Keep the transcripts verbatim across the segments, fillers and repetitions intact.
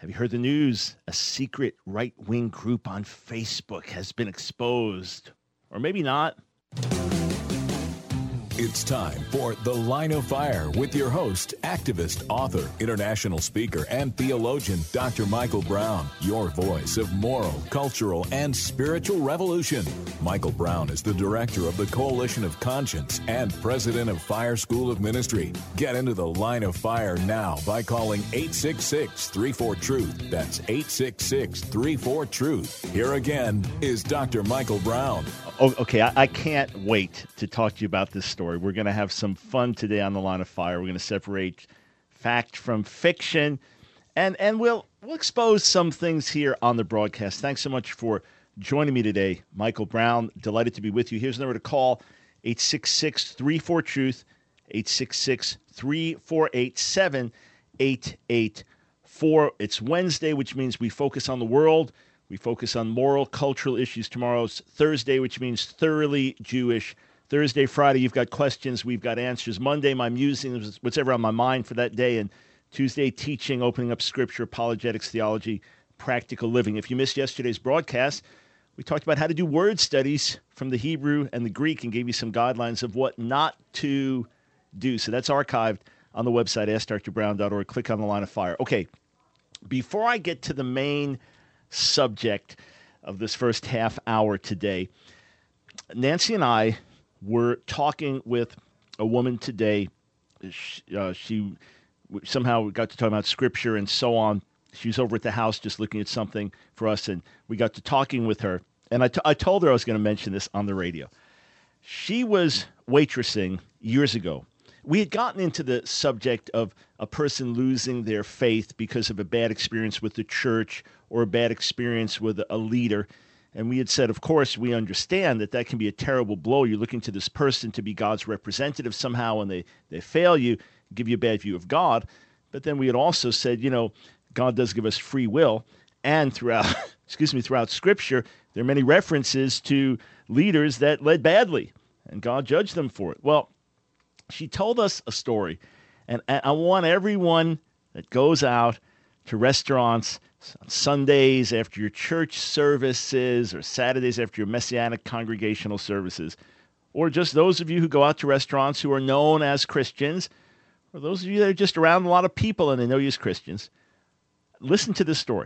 Have you heard the news? A secret right-wing group on Facebook has been exposed. Or maybe not. It's time for The Line of Fire with your host, activist, author, international speaker, and theologian, Doctor Michael Brown, your voice of moral, cultural, and spiritual revolution. Michael Brown is the director of the Coalition of Conscience and president of Fire School of Ministry. Get into The Line of Fire now by calling eight six six, three four, truth. That's eight six six, three four, truth. Here again is Doctor Michael Brown. Oh, okay, I, I can't wait to talk to you about this story. We're going to have some fun today on The Line of Fire. We're going to separate fact from fiction, and and we'll we'll expose some things here on the broadcast. Thanks so much for joining me today, Michael Brown. Delighted to be with you. Here's the number to call, eight six six, three four, truth, eight six six, three four eight, seven eight eight four. It's Wednesday, which means we focus on the world. We focus on moral, cultural issues. Tomorrow's Thursday, which means thoroughly Jewish. Thursday, Friday, you've got questions. We've got answers. Monday, my musings, what's ever on my mind for that day. And Tuesday, teaching, opening up scripture, apologetics, theology, practical living. If you missed yesterday's broadcast, we talked about how to do word studies from the Hebrew and the Greek and gave you some guidelines of what not to do. So that's archived on the website, ask dr brown dot org. Click on The Line of Fire. Okay, before I get to the main subject of this first half hour today, Nancy and I were talking with a woman today. She, uh, she somehow got to talk about scripture and so on. She was over at the house just looking at something for us, and we got to talking with her. And I, t- I told her I was going to mention this on the radio. She was waitressing years ago. We had gotten into the subject of a person losing their faith because of a bad experience with the church or a bad experience with a leader. And we had said, of course, we understand that that can be a terrible blow. You're looking to this person to be God's representative somehow, and they, they fail you, give you a bad view of God. But then we had also said, you know, God does give us free will. And throughout, excuse me, throughout Scripture, there are many references to leaders that led badly, and God judged them for it. Well, she told us a story, and I want everyone that goes out to restaurants on Sundays after your church services or Saturdays after your Messianic congregational services, or just those of you who go out to restaurants who are known as Christians, or those of you that are just around a lot of people and they know you as Christians, listen to this story.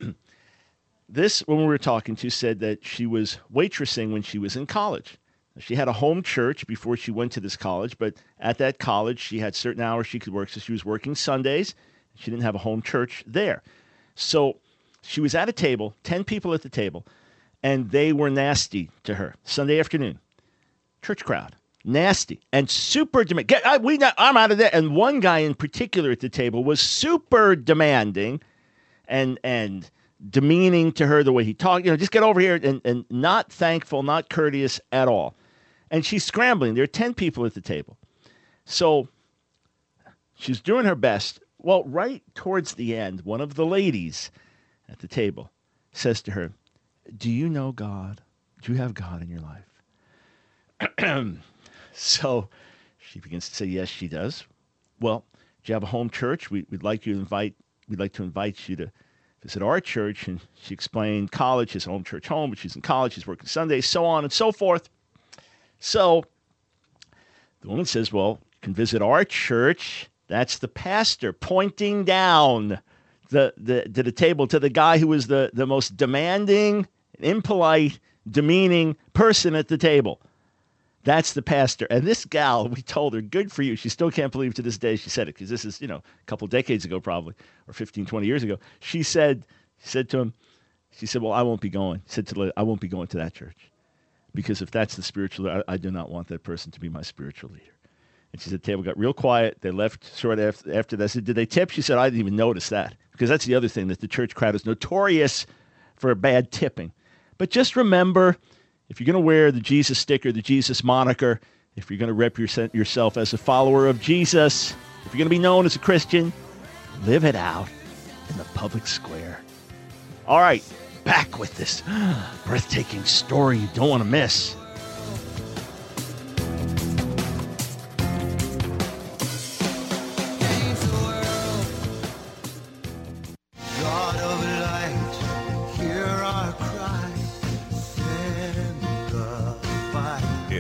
This woman we were talking to said that she was waitressing when she was in college. She had a home church before she went to this college, but at that college, she had certain hours she could work, so she was working Sundays. She didn't have a home church there. So she was at a table, ten people at the table, and they were nasty to her. Sunday afternoon, church crowd, nasty and super demanding. Get, I, we, I'm out of there. And one guy in particular at the table was super demanding and and demeaning to her the way he talked. You know, just get over here, and, and not thankful, not courteous at all. And she's scrambling. There are ten people at the table. So she's doing her best. Well, right towards the end, one of the ladies at the table says to her, "Do you know God? Do you have God in your life?" So she begins to say, yes, she does. Well, do you have a home church? We, we'd like you to invite, we'd like to invite you to visit our church. And she explained college, his home church home, but she's in college, she's working Sundays, so on and so forth. So the woman says, well, you can visit our church. That's the pastor pointing down the, the to the table to the guy who was the, the most demanding, impolite, demeaning person at the table. That's the pastor. And this gal, we told her, good for you. She still can't believe to this day she said it, because this is, you know, a couple decades ago probably, or fifteen, twenty years ago. She said, she said to him, she said, well, I won't be going. She said to the, I won't be going to that church, because if that's the spiritual, I, I do not want that person to be my spiritual leader. And she said the table got real quiet. They left short after, after that. I said, did they tip? She said, I didn't even notice that, because that's the other thing, that the church crowd is notorious for bad tipping. But just remember, if you're going to wear the Jesus sticker, the Jesus moniker, if you're going to represent yourself as a follower of Jesus, if you're going to be known as a Christian, live it out in the public square. All right, back with this breathtaking story you don't want to miss. God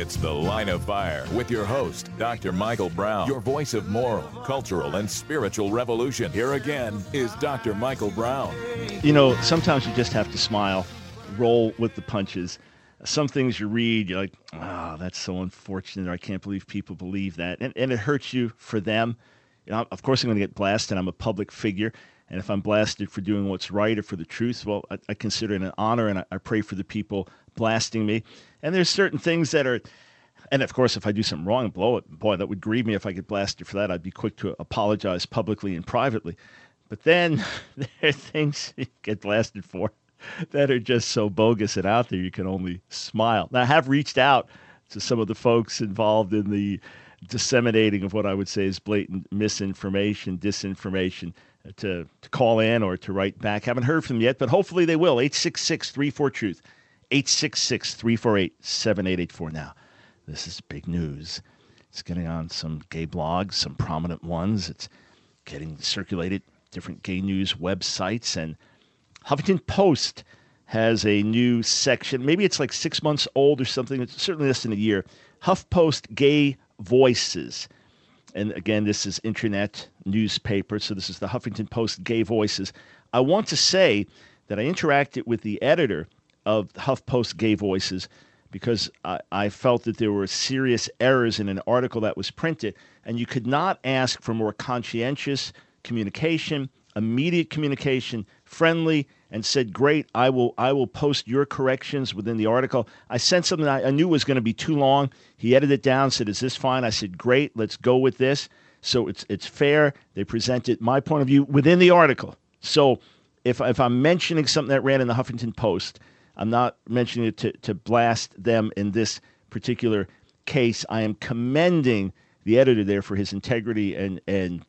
It's The Line of Fire with your host, Doctor Michael Brown, your voice of moral, cultural, and spiritual revolution. Here again is Doctor Michael Brown. You know, sometimes you just have to smile, roll with the punches. Some things you read, you're like, oh, that's so unfortunate. I can't believe people believe that. And, and it hurts you for them. You know, of course, I'm going to get blasted. I'm a public figure. And if I'm blasted for doing what's right or for the truth, well, I, I consider it an honor, and I, I pray for the people blasting me. And there's certain things that are, and of course, if I do something wrong and blow it, boy, that would grieve me if I get blasted for that. I'd be quick to apologize publicly and privately. But then there are things you get blasted for that are just so bogus and out there, you can only smile. Now, I have reached out to some of the folks involved in the disseminating of what I would say is blatant misinformation, disinformation, to, to call in or to write back. Haven't heard from them yet, but hopefully they will. eight six six, three four, truth. eight six six, three four eight, seven eight eight four. Now, this is big news. It's getting on some gay blogs, some prominent ones. It's getting circulated, different gay news websites, and Huffington Post has a new section. Maybe it's like six months old or something. It's certainly less than a year. HuffPost Gay Voices. And again, this is internet newspaper, so this is the Huffington Post Gay Voices. I want to say that I interacted with the editor of HuffPost Gay Voices because I, I felt that there were serious errors in an article that was printed, and you could not ask for more conscientious communication, immediate communication, friendly, and said, great, I will I will post your corrections within the article. I sent something I, I knew was going to be too long. He edited it down, said, is this fine? I said, great, let's go with this. So it's it's fair. They presented my point of view within the article. So if, if I'm mentioning something that ran in the Huffington Post, I'm not mentioning it to, to blast them in this particular case. I am commending the editor there for his integrity and, and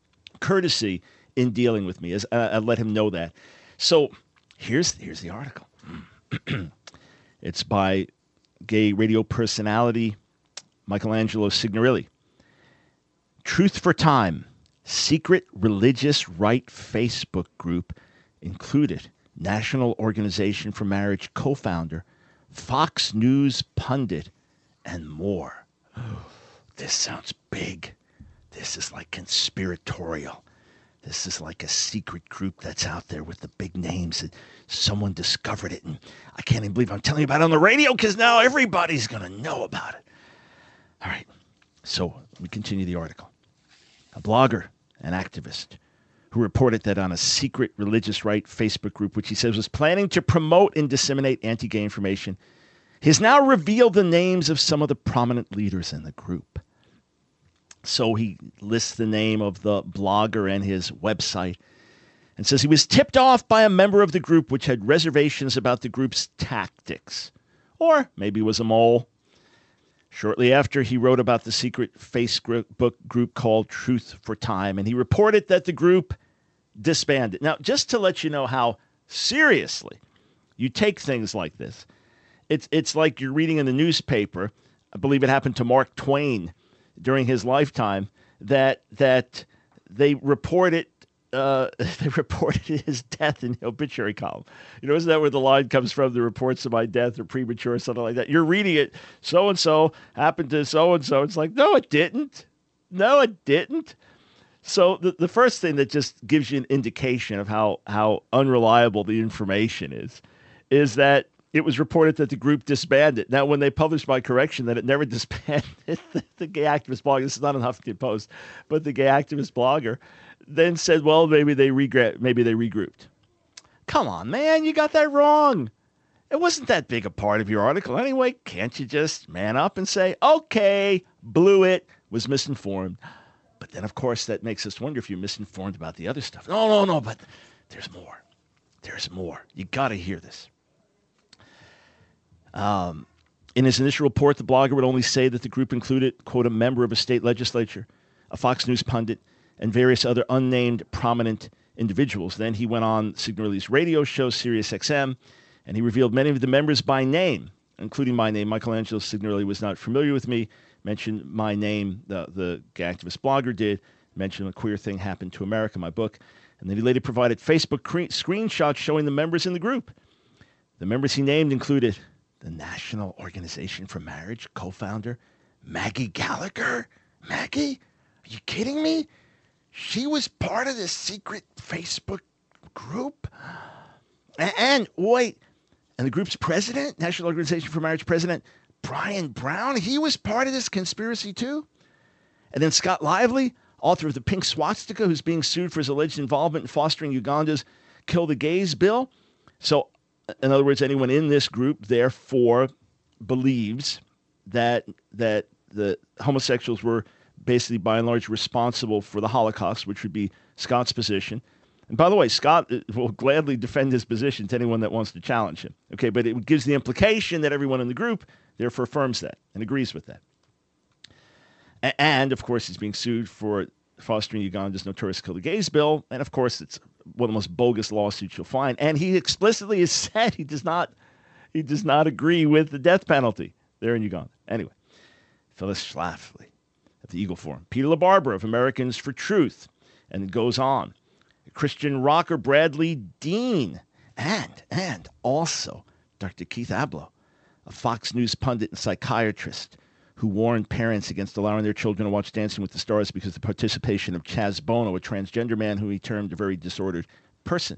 courtesy in dealing with me. As uh, I let him know that. So here's here's the article. It's by gay radio personality Michelangelo Signorilli. Truth for Time, secret religious right Facebook group included National Organization for Marriage co-founder, Fox News pundit, and more. This sounds big. This is like conspiratorial. This is like a secret group that's out there with the big names, and someone discovered it, and I can't even believe I'm telling you about it on the radio because now everybody's going to know about it. All right, so we continue the article. A blogger, an activist, who reported that on a secret religious right Facebook group, which he says was planning to promote and disseminate anti-gay information, he has now revealed the names of some of the prominent leaders in the group. So he lists the name of the blogger and his website and says he was tipped off by a member of the group which had reservations about the group's tactics. Or maybe it was a mole. Shortly after, he wrote about the secret Facebook group called Truth for Time, and he reported that the group disbanded. Now, just to let you know how seriously you take things like this, it's it's like you're reading in the newspaper. I believe it happened to Mark Twain during his lifetime, that that they reported uh, they reported his death in the obituary column. You know, isn't that where the line comes from? The reports of my death are premature or something like that. You're reading it, so and so happened to so and so. It's like, no, it didn't. No, it didn't. So the the first thing that just gives you an indication of how how unreliable the information is, is that it was reported that the group disbanded. Now, when they published my correction that it never disbanded, the, the gay activist blogger, this is not on Huffington Post, but the gay activist blogger then said, well, maybe they regret, maybe they regrouped. Come on, man, you got that wrong. It wasn't that big a part of your article anyway. Can't you just man up and say, okay, blew it, was misinformed. But then, of course, that makes us wonder if you're misinformed about the other stuff. No, no, no, but there's more. There's more. You got to hear this. Um, in his initial report, the blogger would only say that the group included, quote, a member of a state legislature, a Fox News pundit, and various other unnamed prominent individuals. Then he went on Signorilli's radio show, Sirius X M, and he revealed many of the members by name, including my name. Michelangelo Signorilli was not familiar with me, mentioned my name, the, the gay activist blogger did, mentioned A Queer Thing Happened to America, my book, and then he later provided Facebook cre- screenshots showing the members in the group. The members he named included the National Organization for Marriage co-founder, Maggie Gallagher. Maggie? Are you kidding me? She was part of this secret Facebook group? And, and wait, and the group's president, National Organization for Marriage president, Brian Brown, he was part of this conspiracy too? And then Scott Lively, author of the Pink Swastika, who's being sued for his alleged involvement in fostering Uganda's Kill the Gays bill. So, in other words, anyone in this group, therefore, believes that that the homosexuals were basically, by and large, responsible for the Holocaust, which would be Scott's position. And by the way, Scott will gladly defend his position to anyone that wants to challenge him. Okay, but it gives the implication that everyone in the group therefore affirms that and agrees with that. And, of course, he's being sued for fostering Uganda's notorious Kill the Gays bill. And, of course, it's one of the most bogus lawsuits you'll find. And he explicitly has said he does not he does not agree with the death penalty there in Uganda. Anyway, Phyllis Schlafly at the Eagle Forum. Peter LaBarbera of Americans for Truth. And it goes on. Christian rocker Bradley Dean. And, and also Doctor Keith Abloh, a Fox News pundit and psychiatrist who warned parents against allowing their children to watch Dancing with the Stars because of the participation of Chaz Bono, a transgender man who he termed a very disordered person.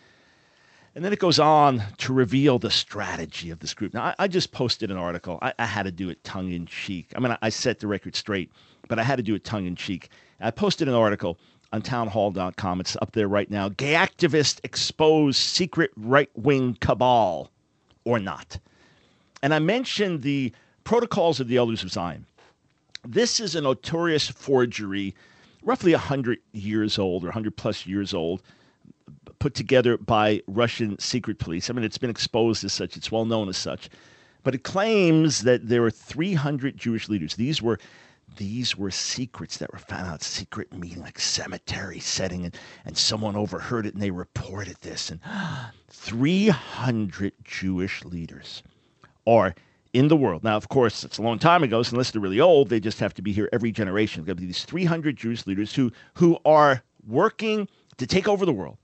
And then it goes on to reveal the strategy of this group. Now, I, I just posted an article. I, I had to do it tongue-in-cheek. I mean, I, I set the record straight, but I had to do it tongue-in-cheek. I posted an article on townhall dot com. It's up there right now. Gay activists expose secret right-wing cabal or not. And I mentioned the Protocols of the Elders of Zion. This is a notorious forgery, roughly one hundred years old or one hundred plus years old, put together by Russian secret police. I mean, it's been exposed as such. It's well known as such. But it claims that there were three hundred Jewish leaders. These were these were secrets that were found out, secret meeting, like cemetery setting, and, and someone overheard it and they reported this. And three hundred Jewish leaders are in the world. Now, of course, it's a long time ago, so unless they're really old, they just have to be here every generation. There's got to be these three hundred Jewish leaders who, who are working to take over the world.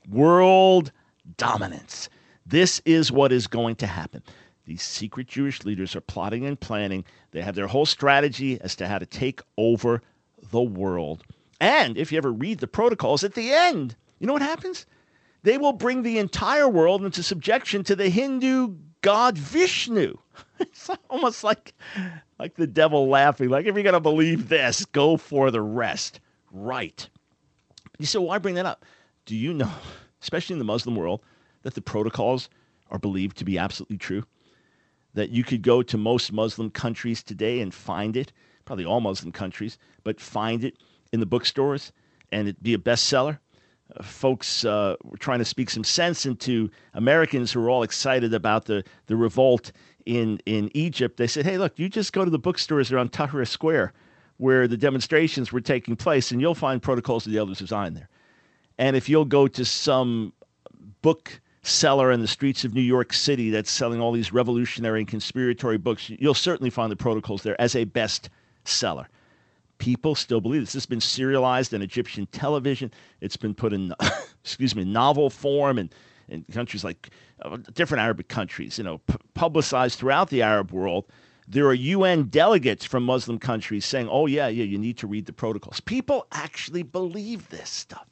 World dominance. This is what is going to happen. These secret Jewish leaders are plotting and planning. They have their whole strategy as to how to take over the world. And if you ever read the protocols, at the end, you know what happens? They will bring the entire world into subjection to the Hindu god Vishnu. It's almost like, like the devil laughing, like, if you're going to believe this, go for the rest. Right. You say, why bring that up? Do you know, especially in the Muslim world, that the protocols are believed to be absolutely true? That you could go to most Muslim countries today and find it, probably all Muslim countries, but find it in the bookstores and it be a bestseller? Uh, folks uh, were trying to speak some sense into Americans who were all excited about the, the revolt in, in Egypt. They said, hey, look, you just go to the bookstores around Tahrir Square where the demonstrations were taking place, and you'll find Protocols of the Elders of Zion there. And if you'll go to some book seller in the streets of New York City that's selling all these revolutionary and conspiratory books, you'll certainly find the Protocols there as a best seller. People still believe this. This has been serialized on Egyptian television. It's been put in, excuse me, novel form in, in countries like uh, different Arabic countries, you know, p- publicized throughout the Arab world. There are U N delegates from Muslim countries saying, oh, yeah, yeah, you need to read the protocols. People actually believe this stuff.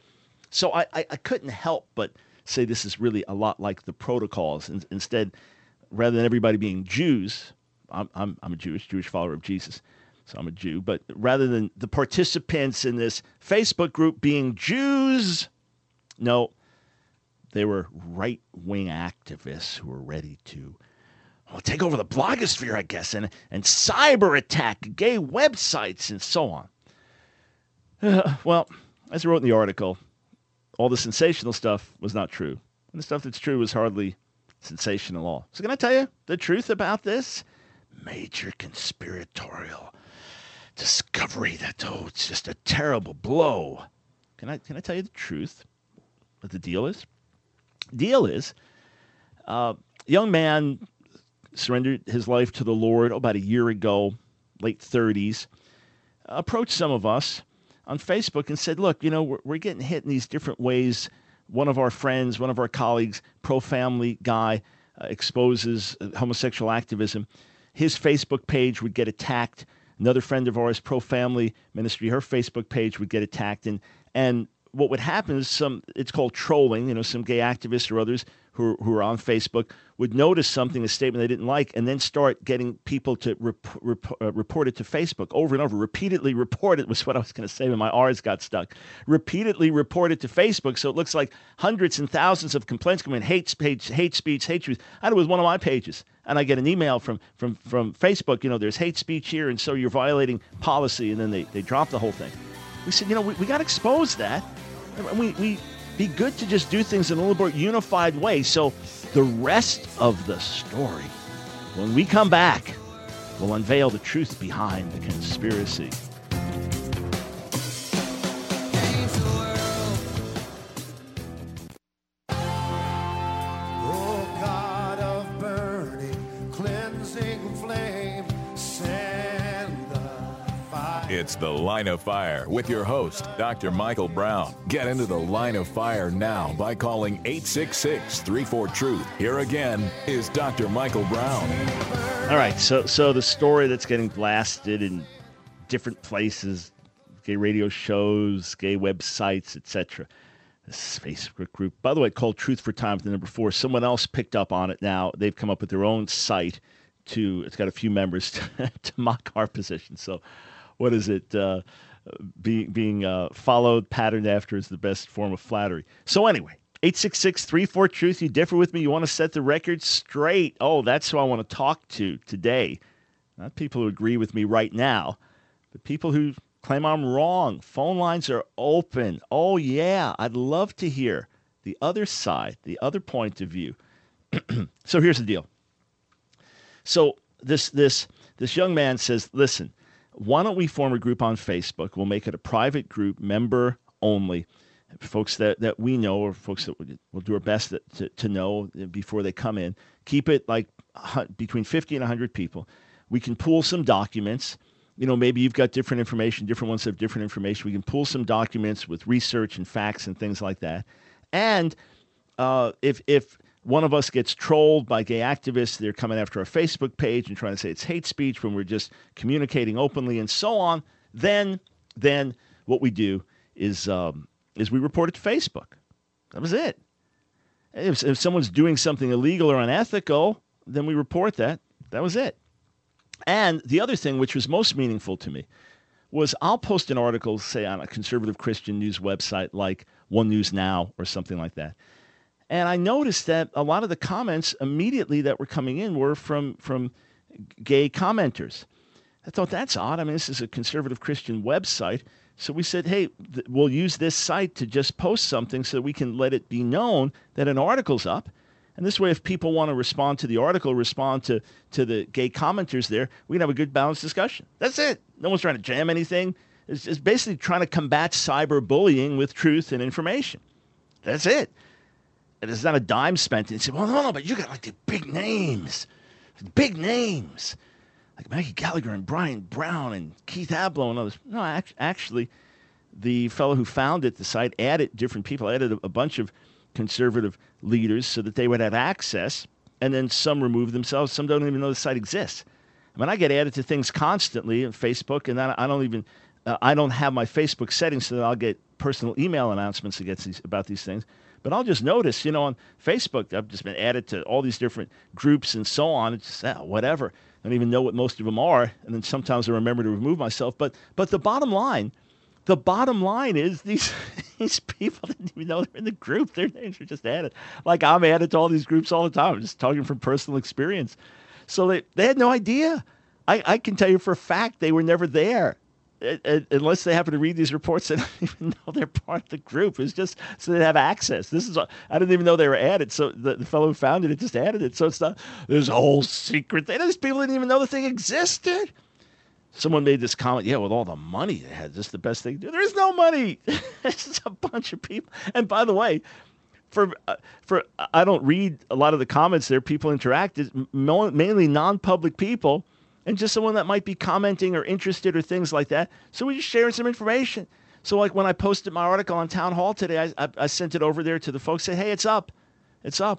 So I, I, I couldn't help but say this is really a lot like the protocols. And instead, rather than everybody being Jews, I'm, I'm, I'm a Jewish, Jewish follower of Jesus. So I'm a Jew, but rather than the participants in this Facebook group being Jews, no, they were right-wing activists who were ready to well, take over the blogosphere, I guess, and, and cyber attack gay websites and so on. Uh, well, as I wrote in the article, all the sensational stuff was not true. And the stuff that's true was hardly sensational at all. So can I tell you the truth about this? Major conspiratorial discovery that, oh, it's just a terrible blow. Can I can I tell you the truth? What the deal is? Deal is, uh, young man surrendered his life to the Lord oh, about a year ago, late thirties, approached some of us on Facebook and said, look, you know, we're, we're getting hit in these different ways. One of our friends, one of our colleagues, pro-family guy, uh, exposes homosexual activism, his Facebook page would get attacked. Another friend of ours, Pro Family Ministry, her Facebook page would get attacked. And, and what would happen is some, it's called trolling, you know, some gay activists or others who, who are on Facebook would notice something, a statement they didn't like, and then start getting people to rep, rep, uh, report it to Facebook over and over. Repeatedly report it was what I was going to say when my R's got stuck. Repeatedly report it to Facebook, so it looks like hundreds and thousands of complaints come in, hate speech, hate speech, hate truth. I know it was one of my pages, and I get an email from, from, from Facebook, you know, there's hate speech here, and so you're violating policy, and then they, they drop the whole thing. We said, you know, we, we got to expose that. And we, we be good to just do things in a little more unified way. So the rest of the story, when we come back, will unveil the truth behind the conspiracy. It's The Line of Fire with your host, Doctor Michael Brown. Get into the Line of Fire now by calling eight six six, three four, truth. Here again is Doctor Michael Brown. All right, so so the story that's getting blasted in different places, gay radio shows, gay websites, et cetera. This Facebook group, by the way, called Truth for Time, the number four. Someone else picked up on it now. They've come up with their own site to, it's got a few members to, to mock our position. So what is it? Uh, being being uh, followed, patterned after is the best form of flattery. So anyway, eight six six, three four, truth. You differ with me. You want to set the record straight. Oh, that's who I want to talk to today. Not people who agree with me right now, but people who claim I'm wrong. Phone lines are open. Oh, yeah. I'd love to hear the other side, the other point of view. So here's the deal. So this this this young man says, listen, why don't we form a group on Facebook? We'll make it a private group, member only, folks that, that we know or folks that we'll do our best to, to, to know before they come in. Keep it like between fifty and one hundred people. We can pool some documents. You know, maybe you've got different information, different ones have different information. We can pool some documents with research and facts and things like that. And uh, if if one of us gets trolled by gay activists, they're coming after our Facebook page and trying to say it's hate speech when we're just communicating openly and so on, then then what we do is um, is we report it to Facebook. That was it. If, if someone's doing something illegal or unethical, then we report that. That was it. And the other thing, which was most meaningful to me, was I'll post an article, say, on a conservative Christian news website like One News Now or something like that. And I noticed that a lot of the comments immediately that were coming in were from, from gay commenters. I thought, that's odd. I mean, this is a conservative Christian website. So we said, hey, th- we'll use this site to just post something so we can let it be known that an article's up. And this way, if people want to respond to the article, respond to, to the gay commenters there, we can have a good balanced discussion. That's it. No one's trying to jam anything. It's, it's basically trying to combat cyberbullying with truth and information. That's it. And there's not a dime spent. And he said, well, no, no, but you got like the big names. Big names. Like Maggie Gallagher and Brian Brown and Keith Abloh and others. No, act- actually, the fellow who founded the site added different people, added a, a bunch of conservative leaders so that they would have access, and then some remove themselves. Some don't even know the site exists. I mean, I get added to things constantly on Facebook, and I don't even, uh, I don't have my Facebook settings so that I'll get personal email announcements against these, about these things. But I'll just notice, you know, on Facebook, I've just been added to all these different groups and so on. It's just, oh, whatever. I don't even know what most of them are. And then sometimes I remember to remove myself. But but the bottom line, the bottom line is these these people didn't even know they're in the group. Their names are just added. Like I'm added to all these groups all the time. I'm just talking from personal experience. So they, they had no idea. I, I can tell you for a fact they were never there. It, it, unless they happen to read these reports, they don't even know they're part of the group. It's just so they have access. This is I didn't even know they were added. So the, the fellow who founded it just added it. So it's not there's a whole secret thing. These people didn't even know the thing existed. Someone made this comment, yeah, with all the money they had, this is the best thing to do. There is no money. It's just a bunch of people. And by the way, for uh, for I don't read a lot of the comments there. People interact. It's mainly non-public people. And just someone that might be commenting or interested or things like that. So we're just sharing some information. So like when I posted my article on Town Hall today, I, I, I sent it over there to the folks, say, hey, it's up. It's up.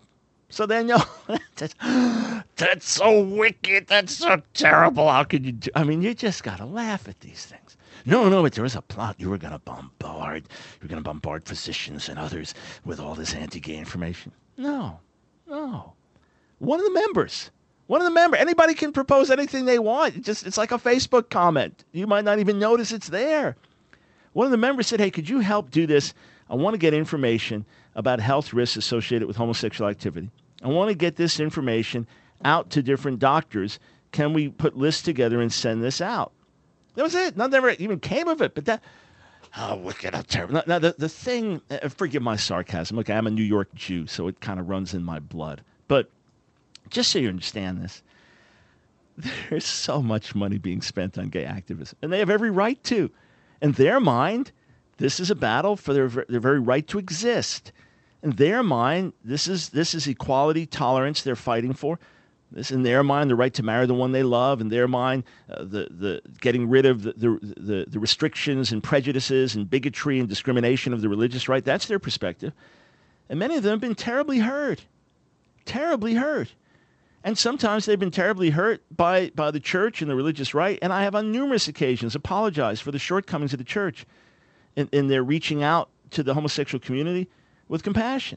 So then, you know, that's, that's so wicked. That's so terrible. How could you do? I mean, you just got to laugh at these things. No, no, but there was a plot. You were going to bombard. You were going to bombard physicians and others with all this anti-gay information. No, no. One of the members, one of the members, anybody can propose anything they want. It just, it's like a Facebook comment. You might not even notice it's there. One of the members said, hey, could you help do this? I want to get information about health risks associated with homosexual activity. I want to get this information out to different doctors. Can we put lists together and send this out? That was it. Nothing ever even came of it. But that, oh, wicked, how terrible. Now, the, the thing, uh, forgive my sarcasm. Look, I'm a New York Jew, so it kind of runs in my blood. But just so you understand this, there's so much money being spent on gay activism, and they have every right to. In their mind, this is a battle for their, their very right to exist. In their mind, this is this is equality, tolerance they're fighting for. This, in their mind, the right to marry the one they love. In their mind, uh, the the getting rid of the, the the the restrictions and prejudices and bigotry and discrimination of the religious right. That's their perspective. And many of them have been terribly hurt, terribly hurt. And sometimes they've been terribly hurt by, by the church and the religious right. And I have on numerous occasions apologized for the shortcomings of the church in, in their reaching out to the homosexual community with compassion.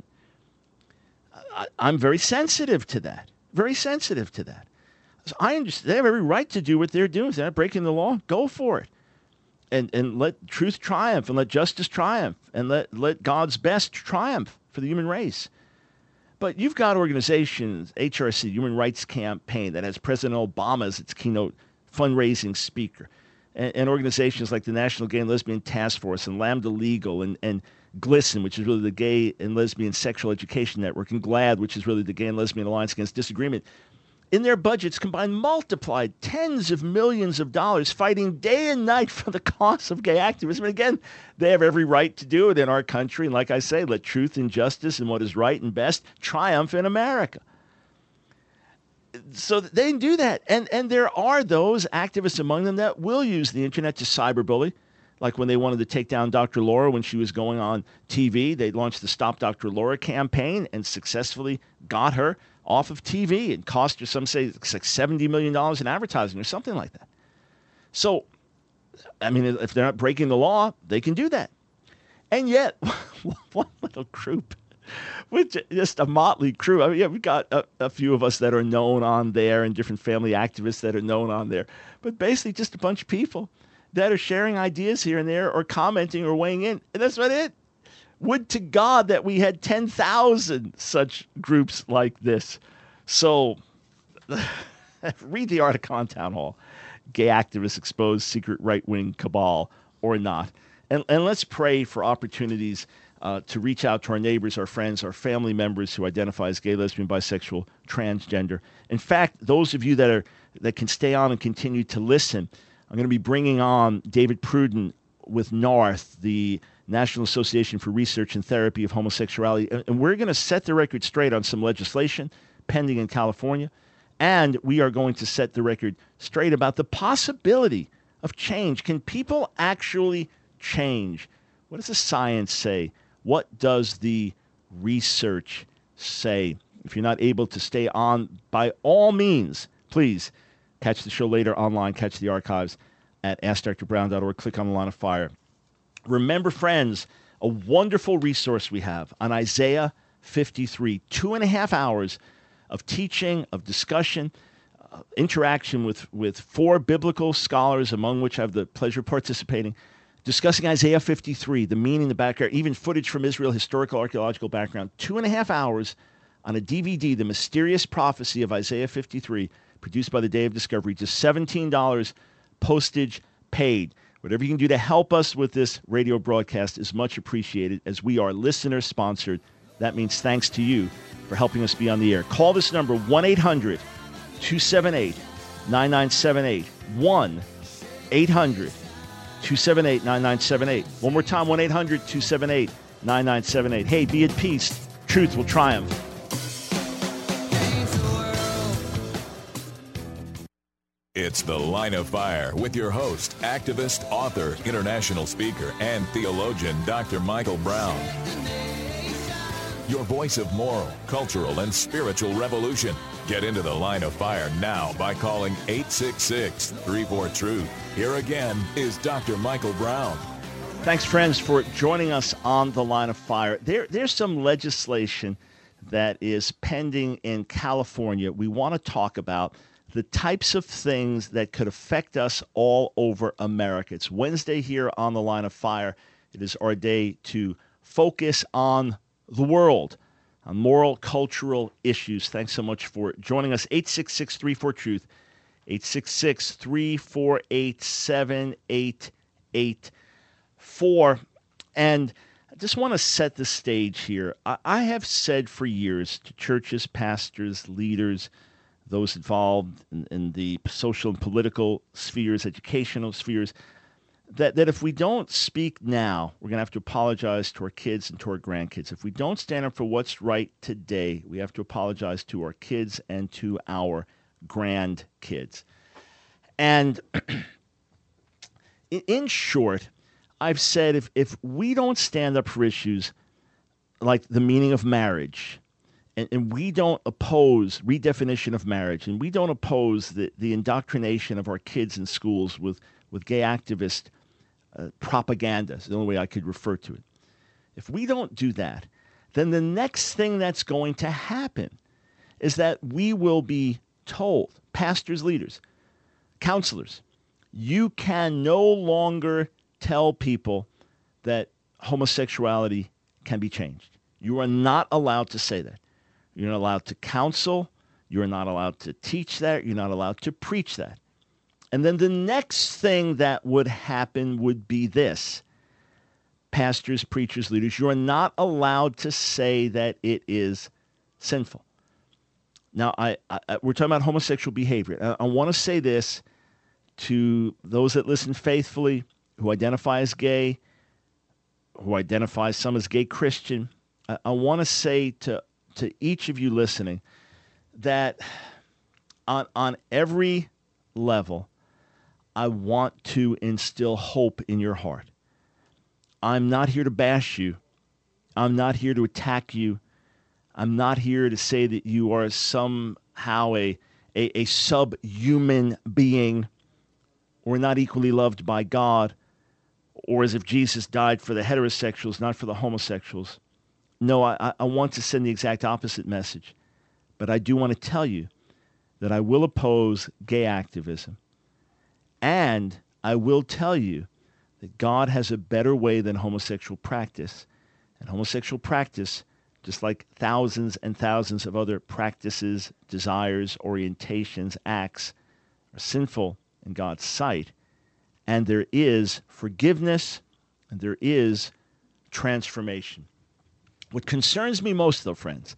I, I'm very sensitive to that, very sensitive to that. So I understand they have every right to do what they're doing. If they're not breaking the law, go for it. And and let truth triumph and let justice triumph and let, let God's best triumph for the human race. But you've got organizations, H R C, Human Rights Campaign, that has President Obama as its keynote fundraising speaker, and, and organizations like the National Gay and Lesbian Task Force and Lambda Legal and, and GLSEN, which is really the Gay and Lesbian Sexual Education Network, and GLAAD, which is really the Gay and Lesbian Alliance Against Disagreement, in their budgets combined multiplied tens of millions of dollars fighting day and night for the cause of gay activism. And again, they have every right to do it in our country. And like I say, let truth and justice and what is right and best triumph in America. So they do that. And, and there are those activists among them that will use the internet to cyberbully. Like when they wanted to take down Doctor Laura when she was going on T V, they launched the Stop Doctor Laura campaign and successfully got her off of T V and cost her, some say, it's like seventy million dollars in advertising or something like that. So, I mean, if they're not breaking the law, they can do that. And yet, one little group, with just a motley crew. I mean, yeah, we've got a, a few of us that are known on there and different family activists that are known on there. But basically just a bunch of people that are sharing ideas here and there or commenting or weighing in. And that's about it. Would to God that we had ten thousand such groups like this. So read the article on Town Hall. Gay activists expose secret right-wing cabal or not. And, and let's pray for opportunities uh, to reach out to our neighbors, our friends, our family members who identify as gay, lesbian, bisexual, transgender. In fact, those of you that are that can stay on and continue to listen, I'm going to be bringing on David Pruden with NARTH, the National Association for Research and Therapy of Homosexuality. And we're going to set the record straight on some legislation pending in California. And we are going to set the record straight about the possibility of change. Can people actually change? What does the science say? What does the research say? If you're not able to stay on, by all means, please catch the show later online, catch the archives at ask dr brown dot org, click on the Line of Fire. Remember, friends, a wonderful resource we have on Isaiah fifty-three, two and a half hours of teaching, of discussion, uh, interaction with, with four biblical scholars, among which I have the pleasure of participating, discussing Isaiah fifty-three, the meaning, the background, even footage from Israel, historical, archaeological background. Two and a half hours on a D V D, The Mysterious Prophecy of Isaiah fifty-three, produced by the Day of Discovery. Just seventeen dollars, postage paid. Whatever you can do to help us with this radio broadcast is much appreciated, as we are listener-sponsored. That means thanks to you for helping us be on the air. Call this number, one eight hundred two seven eight nine nine seven eight, one eight hundred two seven eight nine nine seven eight. One more time, one eight hundred two seven eight nine nine seven eight. Hey, be at peace. Truth will triumph. It's The Line of Fire with your host, activist, author, international speaker, and theologian, Doctor Michael Brown. your voice of moral, cultural, and spiritual revolution. Get into the Line of Fire now by calling eight six six, three four, truth. Here again is Doctor Michael Brown. Thanks, friends, for joining us on the Line of Fire. There, there's some legislation that is pending in California. We want to talk about the types of things that could affect us all over America. It's Wednesday here on the Line of Fire. It is our day to focus on the world, on moral, cultural issues. Thanks so much for joining us. eight six six, three four, truth, eight six six, three four eight, seven eight eight four. And I just want to set the stage here. I, I have said for years to churches, pastors, leaders, those involved in, in the social and political spheres, educational spheres, that, that if we don't speak now, we're going to have to apologize to our kids and to our grandkids. If we don't stand up for what's right today, we have to apologize to our kids and to our grandkids. And in short, I've said if, if we don't stand up for issues like the meaning of marriage, And, and we don't oppose redefinition of marriage, and we don't oppose the, the indoctrination of our kids in schools with, with gay activist uh, propaganda, is the only way I could refer to it. If we don't do that, then the next thing that's going to happen is that we will be told, pastors, leaders, counselors, you can no longer tell people that homosexuality can be changed. You are not allowed to say that. You're not allowed to counsel. You're not allowed to teach that. You're not allowed to preach that. And then the next thing that would happen would be this. Pastors, preachers, leaders, you're not allowed to say that it is sinful. Now, I, I we're talking about homosexual behavior. I, I want to say this to those that listen faithfully, who identify as gay, who identify some as gay Christian. I, I want to say to to each of you listening that on on every level, I want to instill hope in your heart. I'm not here to bash you. I'm not here to attack you. I'm not here to say that you are somehow a, a, a subhuman being or not equally loved by God, or as if Jesus died for the heterosexuals, not for the homosexuals. No, I, I want to send the exact opposite message. But I do want to tell you that I will oppose gay activism. And I will tell you that God has a better way than homosexual practice. And homosexual practice, just like thousands and thousands of other practices, desires, orientations, acts, are sinful in God's sight. And there is forgiveness and there is transformation. What concerns me most, though, friends,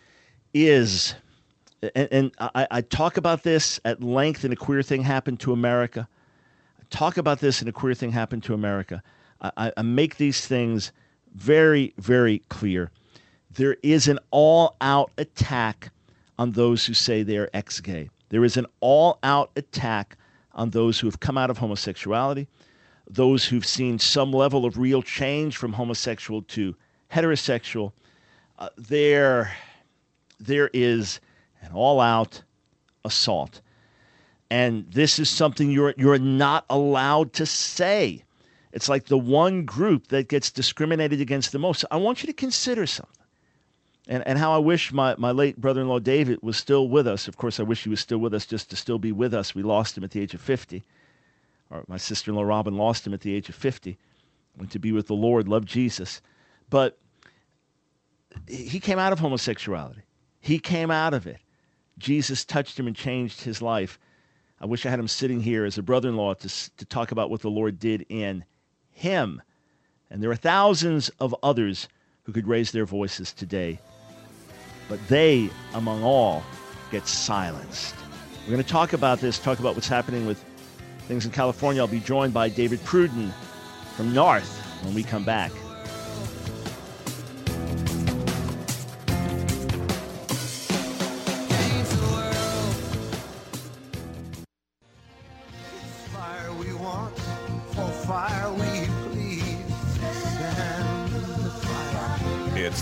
is, and, and I, I talk about this at length in A Queer Thing Happened to America. I talk about this in A Queer Thing Happened to America. I, I make these things very, very clear. There is an all-out attack on those who say they are ex-gay. There is an all-out attack on those who have come out of homosexuality, those who've seen some level of real change from homosexual to heterosexual. Uh, there, there is an all-out assault. And this is something you're you're not allowed to say. It's like the one group that gets discriminated against the most. I want you to consider something. And and how I wish my, my late brother-in-law David was still with us. Of course, I wish he was still with us just to still be with us. We lost him at the age of fifty. Or my sister-in-law Robin lost him at the age of fifty. Went to be with the Lord, loved Jesus. But he came out of homosexuality. He came out of it. Jesus touched him and changed his life. I wish I had him sitting here as a brother-in-law to, to talk about what the Lord did in him. And there are thousands of others who could raise their voices today. But they, among all, get silenced. We're going to talk about this, talk about what's happening with things in California. I'll be joined by David Pruden from North when we come back.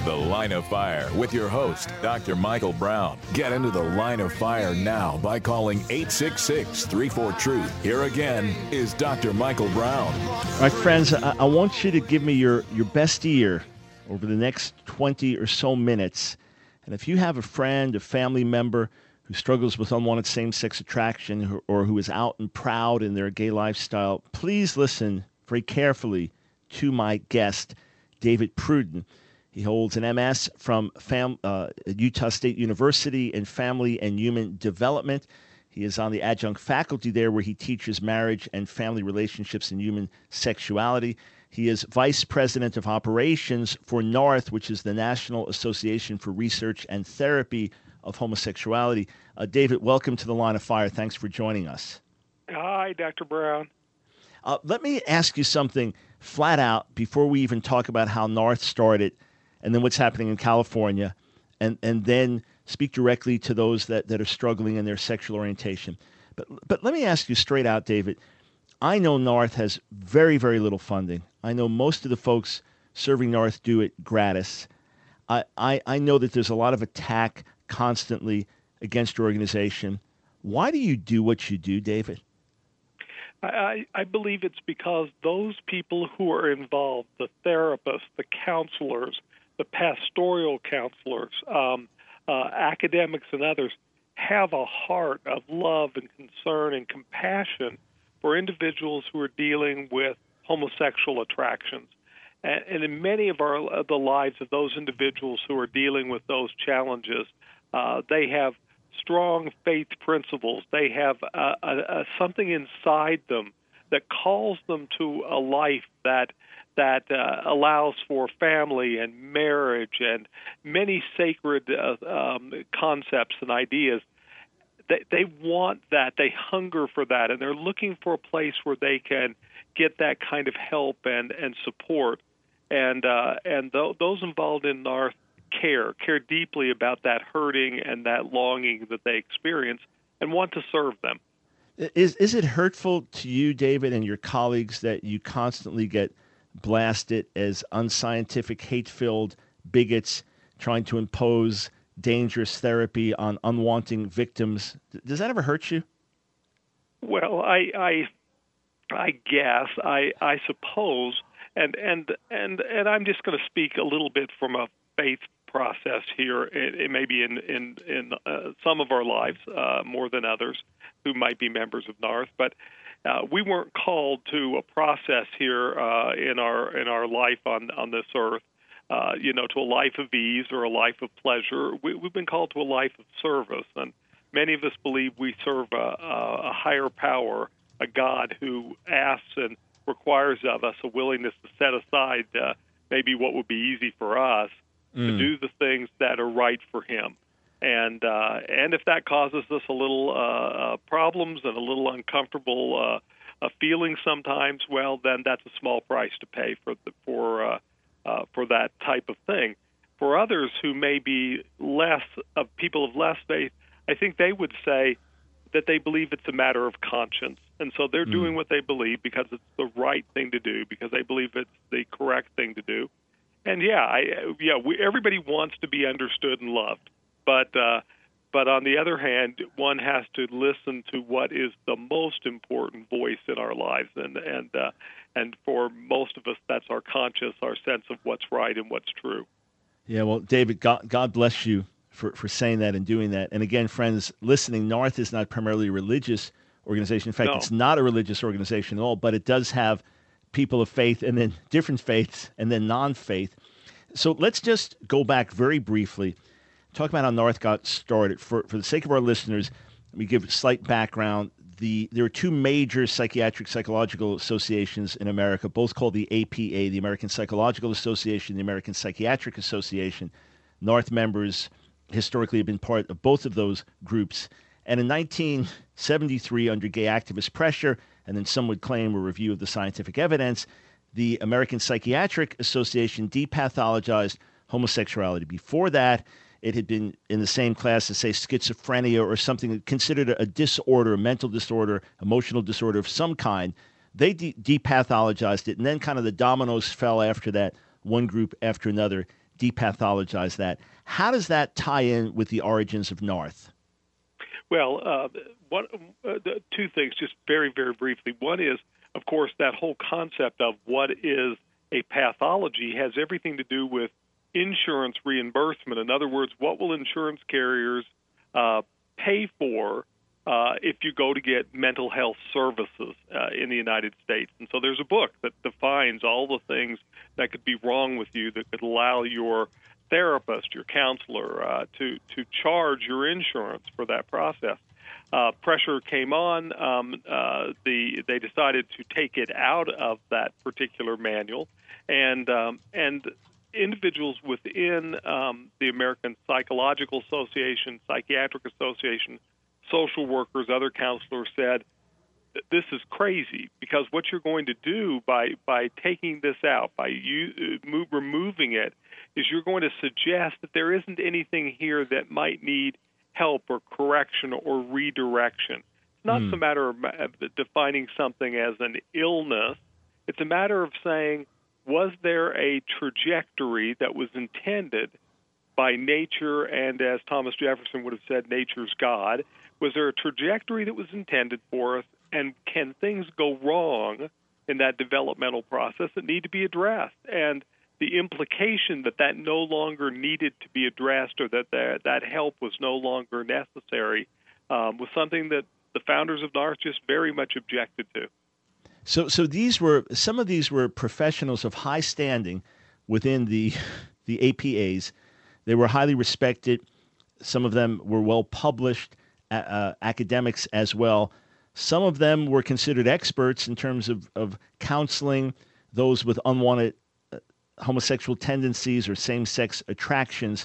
The Line of Fire with your host, Doctor Michael Brown. Get into the Line of Fire now by calling eight six six, three four, truth. Here again is Doctor Michael Brown. All right, friends, I, I want you to give me your, your best ear over the next twenty or so minutes. And if you have a friend, a family member who struggles with unwanted same-sex attraction or who is out and proud in their gay lifestyle, please listen very carefully to my guest, David Pruden. He holds an M S from Fam- uh, Utah State University in Family and Human Development. He is on the adjunct faculty there where he teaches marriage and family relationships and human sexuality. He is vice president of operations for NARTH, which is the National Association for Research and Therapy of Homosexuality. Uh, David, welcome to the Line of Fire. Thanks for joining us. Hi, Doctor Brown. Uh, let me ask you something flat out before we even talk about how NARTH started and then what's happening in California, and, and then speak directly to those that, that are struggling in their sexual orientation. But but let me ask you straight out, David. I know NARTH has very, very little funding. I know most of the folks serving NARTH do it gratis. I, I, I know that there's a lot of attack constantly against your organization. Why do you do what you do, David? I, I believe it's because those people who are involved, the therapists, the counselors, the pastoral counselors, um, uh, academics and others, have a heart of love and concern and compassion for individuals who are dealing with homosexual attractions. And, and in many of our the lives of those individuals who are dealing with those challenges, uh, they have strong faith principles. They have uh, a, a, something inside them that calls them to a life that that uh, allows for family and marriage and many sacred uh, um, concepts and ideas. They, they want that. They hunger for that, and they're looking for a place where they can get that kind of help and, and support. And uh, and th- those involved in NARTH care, care deeply about that hurting and that longing that they experience and want to serve them. Is is it hurtful to you, David, and your colleagues that you constantly get blasted as unscientific, hate-filled bigots trying to impose dangerous therapy on unwanting victims? Does that ever hurt you? Well, I I, I guess, I I suppose, and and and and I'm just going to speak a little bit from a faith process here. It, it may be in in in uh, some of our lives uh, more than others who might be members of NARTH, but uh, we weren't called to a process here uh, in our in our life on on this earth, uh, you know, to a life of ease or a life of pleasure. We, we've been called to a life of service, and many of us believe we serve a, a higher power, a God who asks and requires of us a willingness to set aside uh, maybe what would be easy for us mm. to do the things that are right for Him. And uh, and if that causes us a little uh, problems and a little uncomfortable uh, uh, feelings sometimes, well, then that's a small price to pay for the, for uh, uh, for that type of thing. For others who may be less of people of less faith, I think they would say that they believe it's a matter of conscience, and so they're mm. doing what they believe because it's the right thing to do, because they believe it's the correct thing to do. And yeah, I, yeah, we, everybody wants to be understood and loved. But uh, but on the other hand, one has to listen to what is the most important voice in our lives, and and uh, and for most of us, that's our conscience, our sense of what's right and what's true. Yeah, well, David, God, God bless you for, for saying that and doing that. And again, friends listening, NARTH is not primarily a religious organization. In fact, no. It's not a religious organization at all, but it does have people of faith and then different faiths and then non-faith. So let's just go back very briefly. Talk about how NARTH got started. For for the sake of our listeners, let me give a slight background. The There are two major psychiatric psychological associations in America, both called the A P A, the American Psychological Association, the American Psychiatric Association. NARTH members historically have been part of both of those groups. And in nineteen seventy-three, under gay activist pressure, and then some would claim a review of the scientific evidence, the American Psychiatric Association depathologized homosexuality. Before that, it had been in the same class as, say, schizophrenia or something considered a disorder, a mental disorder, emotional disorder of some kind. They de- depathologized it, and then kind of the dominoes fell after that, one group after another depathologize that. How does that tie in with the origins of Narth? Well, uh, one, uh, the two things, just very, very briefly. One is, of course, that whole concept of what is a pathology has everything to do with insurance reimbursement. In other words, what will insurance carriers uh, pay for uh, if you go to get mental health services uh, in the United States? And so there's a book that defines all the things that could be wrong with you that could allow your therapist, your counselor, uh, to to charge your insurance for that process. Uh, pressure came on. Um, uh, the they decided to take it out of that particular manual, and um, and individuals within um, the American Psychological Association, Psychiatric Association, social workers, other counselors said, this is crazy, because what you're going to do by by taking this out, by you uh, move, removing it, is you're going to suggest that there isn't anything here that might need help or correction or redirection. It's not mm. a matter of defining something as an illness. It's a matter of saying, was there a trajectory that was intended by nature, and as Thomas Jefferson would have said, nature's God? Was there a trajectory that was intended for us, and can things go wrong in that developmental process that need to be addressed? And the implication that that no longer needed to be addressed, or that that, that help was no longer necessary, um, was something that the founders of Narth just very much objected to. So, so these were some of these were professionals of high standing within the the A P As. They were highly respected. Some of them were well published, uh, academics as well. Some of them were considered experts in terms of, of counseling those with unwanted uh, homosexual tendencies or same-sex attractions.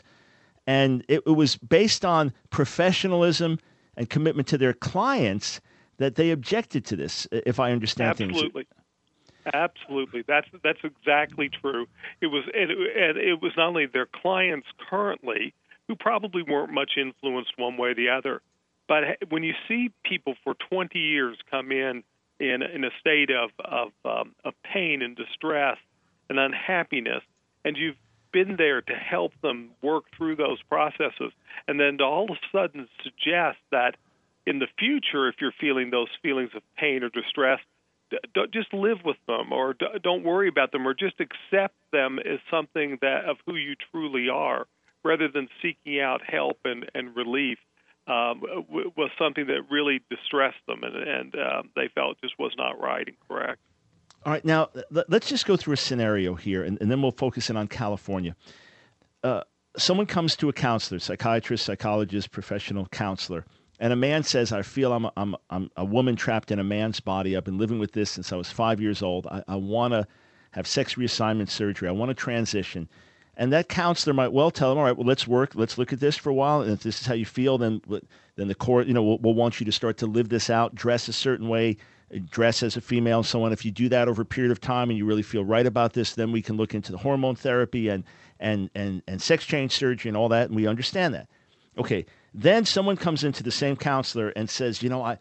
And it, it was based on professionalism and commitment to their clients that they objected to this, if I understand Absolutely. things. Absolutely. That's that's exactly true. It was it, it, it was not only their clients currently, who probably weren't much influenced one way or the other, but when you see people for twenty years come in in, in a state of of, um, of pain and distress and unhappiness, and you've been there to help them work through those processes, and then to all of a sudden suggest that in the future, if you're feeling those feelings of pain or distress, don't just live with them, or don't worry about them, or just accept them as something that of who you truly are, rather than seeking out help and, and relief, um, was something that really distressed them, and, and uh, they felt just was not right and correct. All right, now let's just go through a scenario here, and, and then we'll focus in on California. Uh, someone comes to a counselor, psychiatrist, psychologist, professional counselor, and a man says, I feel I'm a, I'm, I'm a woman trapped in a man's body. I've been living with this since I was five years old. I, I want to have sex reassignment surgery. I want to transition. And that counselor might well tell him, all right, well, let's work. Let's look at this for a while. And if this is how you feel, then then the court, you know, will we'll want you to start to live this out, dress a certain way, dress as a female and so on. If you do that over a period of time and you really feel right about this, then we can look into the hormone therapy and and and, and sex change surgery and all that, and we understand that. Okay. Then someone comes into the same counselor and says, you know, I,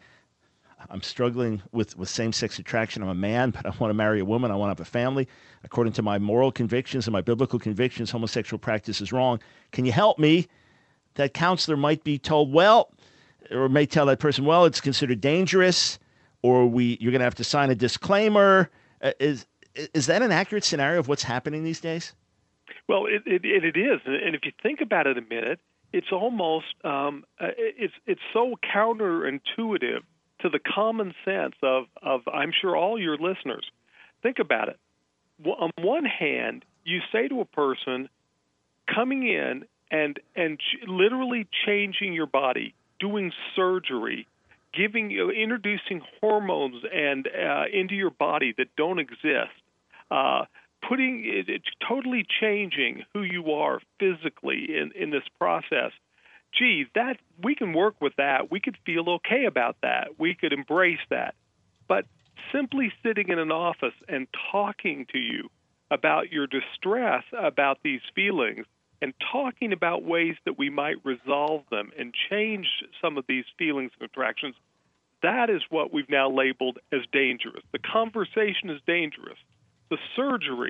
I'm struggling with, with same-sex attraction. I'm a man, but I want to marry a woman. I want to have a family. According to my moral convictions and my biblical convictions, homosexual practice is wrong. Can you help me? That counselor might be told, well, or may tell that person, well, it's considered dangerous, or we you're going to have to sign a disclaimer. Uh, is is that an accurate scenario of what's happening these days? Well, it, it, it is. And if you think about it a minute, it's almost um, it's it's so counterintuitive to the common sense of, of I'm sure all your listeners. Think about it. On one hand, you say to a person coming in and and literally changing your body, doing surgery, giving you introducing hormones and uh, into your body that don't exist, uh, putting it, it's totally changing who you are physically in, in this process. Gee, that we can work with that. We could feel okay about that. We could embrace that. But simply sitting in an office and talking to you about your distress about these feelings and talking about ways that we might resolve them and change some of these feelings and attractions, that is what we've now labeled as dangerous. The conversation is dangerous. The surgery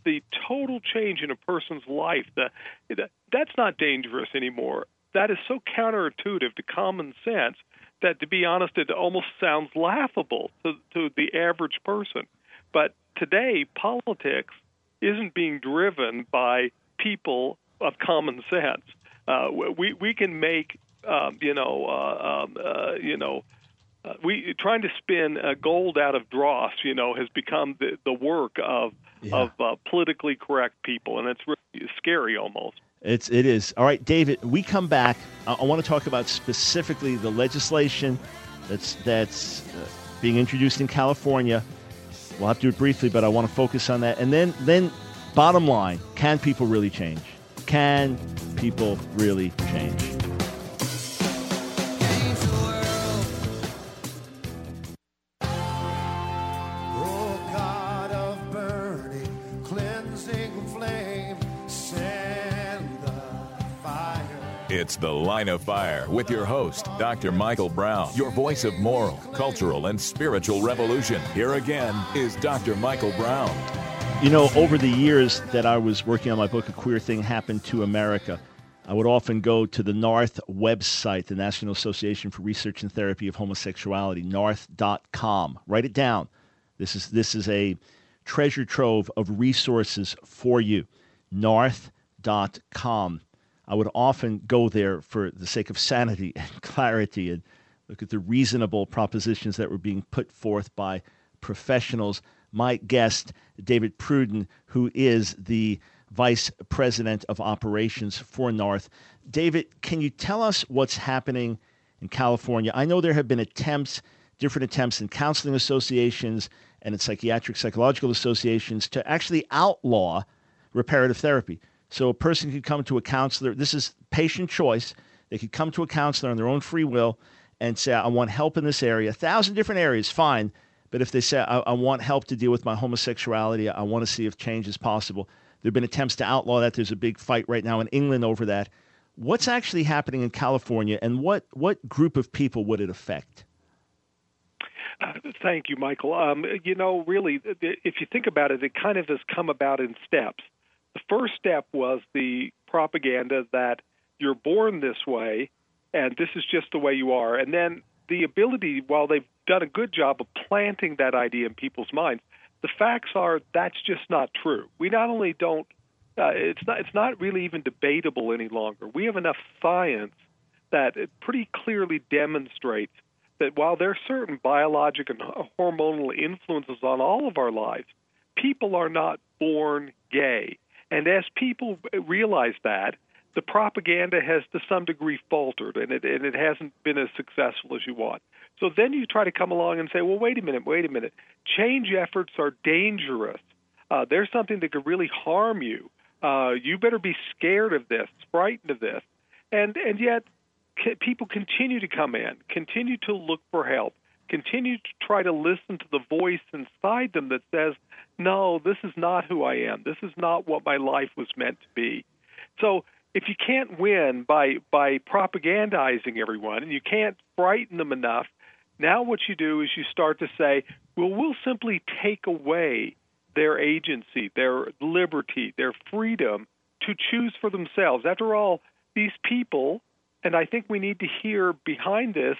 the total change in a person's life, the, the, that's not dangerous anymore. That is so counterintuitive to common sense that, to be honest, it almost sounds laughable to, to the average person. But today, politics isn't being driven by people of common sense. Uh, we we can make um, you know uh, um, uh, you know uh, we trying to spin uh, gold out of dross, you know, has become the, the work of yeah. of uh, politically correct people, and it's really scary almost. It's it is. All right, David, we come back. I, I want to talk about specifically the legislation that's that's uh, being introduced in California. We'll have to do it briefly, but I want to focus on that. And then, then, bottom line, can people really change? Can people really change? It's The Line of Fire with your host, Doctor Michael Brown, your voice of moral, cultural, and spiritual revolution. Here again is Doctor Michael Brown. You know, over the years that I was working on my book, A Queer Thing Happened to America, I would often go to the NARTH website, the National Association for Research and Therapy of Homosexuality, narth dot com. Write it down. This is this is a treasure trove of resources for you, narth dot com. I would often go there for the sake of sanity and clarity and look at the reasonable propositions that were being put forth by professionals. My guest, David Pruden, who is the Vice President of Operations for NARTH. David, can you tell us what's happening in California? I know there have been attempts, different attempts in counseling associations and in psychiatric psychological associations to actually outlaw reparative therapy. So a person could come to a counselor. This is patient choice. They could come to a counselor on their own free will and say, I want help in this area. A thousand different areas, fine. But if they say, I, I want help to deal with my homosexuality, I want to see if change is possible. There have been attempts to outlaw that. There's a big fight right now in England over that. What's actually happening in California, and what, what group of people would it affect? Uh, thank you, Michael. Um, you know, really, if you think about it, it kind of has come about in steps. The first step was the propaganda that you're born this way and this is just the way you are. And then the ability, while they've done a good job of planting that idea in people's minds, the facts are that's just not true. We not only don't, uh, it's not, it's not really even debatable any longer. We have enough science that it pretty clearly demonstrates that while there are certain biologic and hormonal influences on all of our lives, people are not born gay. And as people realize that, the propaganda has to some degree faltered, and it, and it hasn't been as successful as you want. So then you try to come along and say, well, wait a minute, wait a minute. Change efforts are dangerous. Uh, there's something that could really harm you. Uh, you better be scared of this, frightened of this. And, and yet c- people continue to come in, continue to look for help, continue to try to listen to the voice inside them that says, no, this is not who I am. This is not what my life was meant to be. So if you can't win by, by propagandizing everyone and you can't frighten them enough, now what you do is you start to say, well, we'll simply take away their agency, their liberty, their freedom to choose for themselves. After all, these people, and I think we need to hear behind this,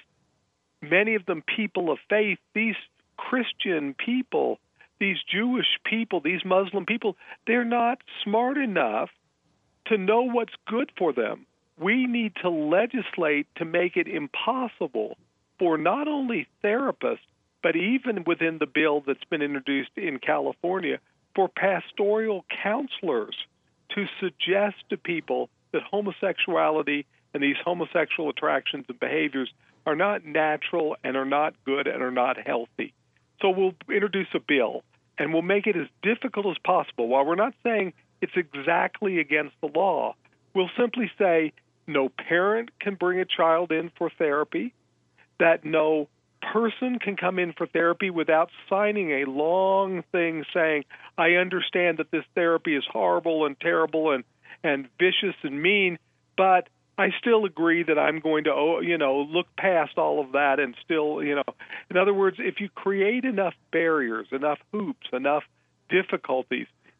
many of them people of faith, these Christian people, these Jewish people, these Muslim people, they're not smart enough to know what's good for them. We need to legislate to make it impossible for not only therapists, but even within the bill that's been introduced in California, for pastoral counselors to suggest to people that homosexuality and these homosexual attractions and behaviors are not natural and are not good and are not healthy. So we'll introduce a bill, and we'll make it as difficult as possible. While we're not saying it's exactly against the law, we'll simply say no parent can bring a child in for therapy, that no person can come in for therapy without signing a long thing saying, I understand that this therapy is horrible and terrible and, and vicious and mean, but I still agree that I'm going to, you know, look past all of that and still, you know, in other words, if you create enough barriers, enough hoops, enough difficulties,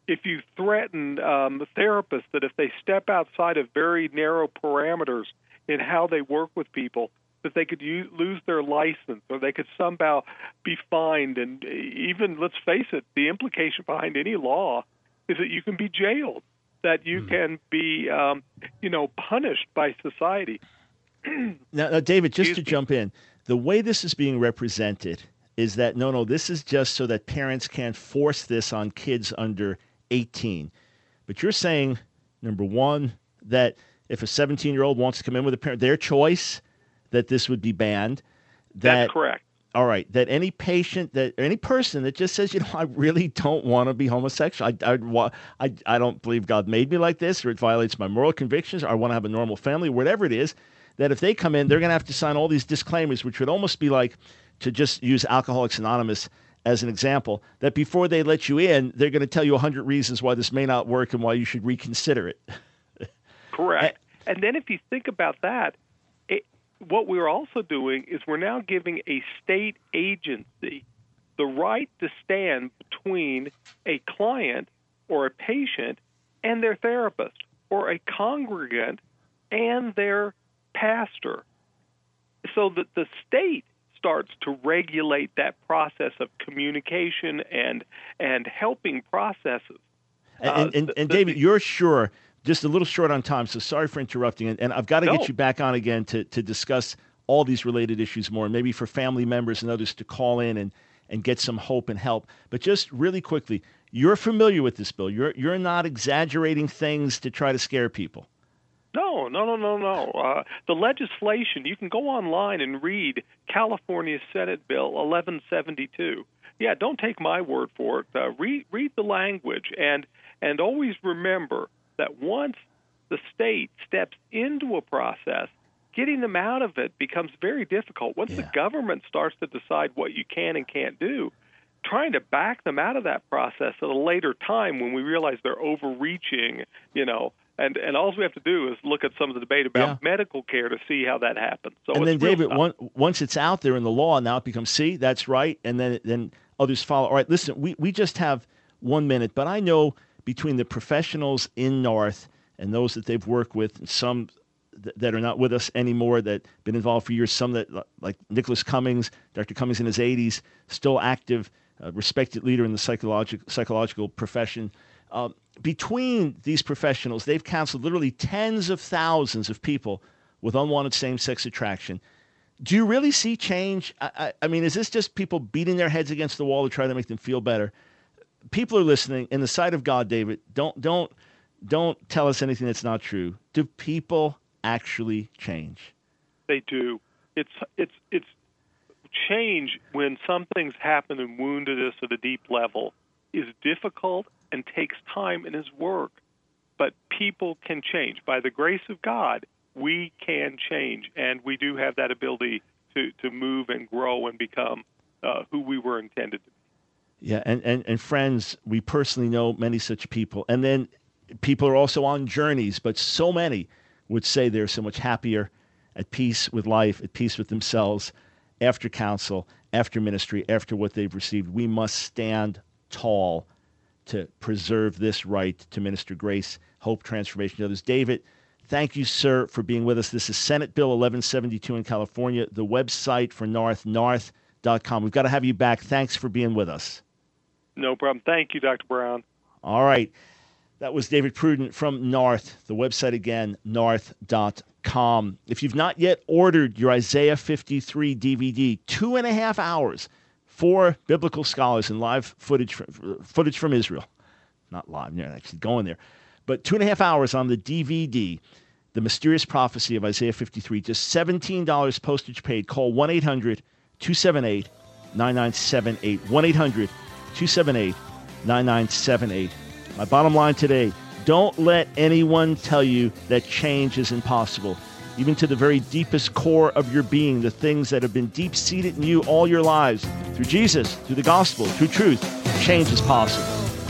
if you threaten um, therapists that if they step outside of very narrow parameters in how they work with people, that they could use, lose their license or they could somehow be fined. And even, let's face it, the implication behind any law is that you can be jailed, that you mm. can be, um, you know, punished by society. now, now, David, just Excuse to me. jump in, the way this is being represented is that, no, no, this is just so that parents can't force this on kids under eighteen. But you're saying, number one, that if a seventeen-year-old wants to come in with a parent, their choice, that this would be banned. That, That's correct. All right. That any patient, that any person that just says, you know, I really don't want to be homosexual. I, I, I, I don't believe God made me like this, or it violates my moral convictions, or I want to have a normal family, whatever it is, that if they come in, they're going to have to sign all these disclaimers, which would almost be like, to just use Alcoholics Anonymous as an example, that before they let you in, they're going to tell you a hundred reasons why this may not work and why you should reconsider it. Correct. And, and then if you think about that, it, what we're also doing is we're now giving a state agency the right to stand between a client or a patient and their therapist, or a congregant and their pastor, so that the state starts to regulate that process of communication and and helping processes. And, uh, and, and, and the, David, you're sure, just a little short on time, so sorry for interrupting, and, and I've got to no. get you back on again to, to discuss all these related issues more, and maybe for family members and others to call in and, and get some hope and help. But just really quickly, you're familiar with this bill. You're you're not exaggerating things to try to scare people. No, no, no, no, no. Uh, the legislation, you can go online and read California Senate Bill eleven seventy-two. Yeah, don't take my word for it. Uh, read read the language, and and always remember that once the state steps into a process, getting them out of it becomes very difficult. Once yeah. the government starts to decide what you can and can't do, trying to back them out of that process at a later time when we realize they're overreaching, you know, And and all we have to do is look at some of the debate about yeah. medical care to see how that happens. So and then, David, one, once it's out there in the law, now it becomes, see, that's right, and then then others follow. All right, listen, we, we just have one minute, but I know between the professionals in North and those that they've worked with, and some th- that are not with us anymore that have been involved for years, some that, like Nicholas Cummings, Doctor Cummings in his eighties, still active, uh, respected leader in the psychological psychological profession. Uh, between these professionals, they've counseled literally tens of thousands of people with unwanted same-sex attraction. Do you really see change? I, I, I mean, is this just people beating their heads against the wall to try to make them feel better? People are listening. In the sight of God, David, don't don't don't tell us anything that's not true. Do people actually change? They do. It's it's it's change when something's happened and wounded us at a deep level is difficult and takes time in his work. But people can change. By the grace of God, we can change, and we do have that ability to, to move and grow and become uh, who we were intended to be. Yeah, and, and, and friends, we personally know many such people. And then people are also on journeys, but so many would say they're so much happier, at peace with life, at peace with themselves, after counsel, after ministry, after what they've received. We must stand tall to preserve this right to minister grace, hope, transformation to others. David, thank you, sir, for being with us. This is Senate Bill eleven seventy-two in California. The website for North, north dot com. We've got to have you back. Thanks for being with us. No problem. Thank you, Doctor Brown. All right. That was David Prudent from North. The website again, north dot com. If you've not yet ordered your Isaiah fifty-three D V D, two and a half hours, four biblical scholars and live footage footage from Israel. Not live, you're not actually going there. But two and a half hours on the D V D, The Mysterious Prophecy of Isaiah fifty-three, just seventeen dollars postage paid. Call one eight hundred two seven eight nine nine seven eight. one eight hundred two seven eight nine nine seven eight. My bottom line today, don't let anyone tell you that change is impossible. Even to the very deepest core of your being, the things that have been deep-seated in you all your lives, through Jesus, through the gospel, through truth, change is possible.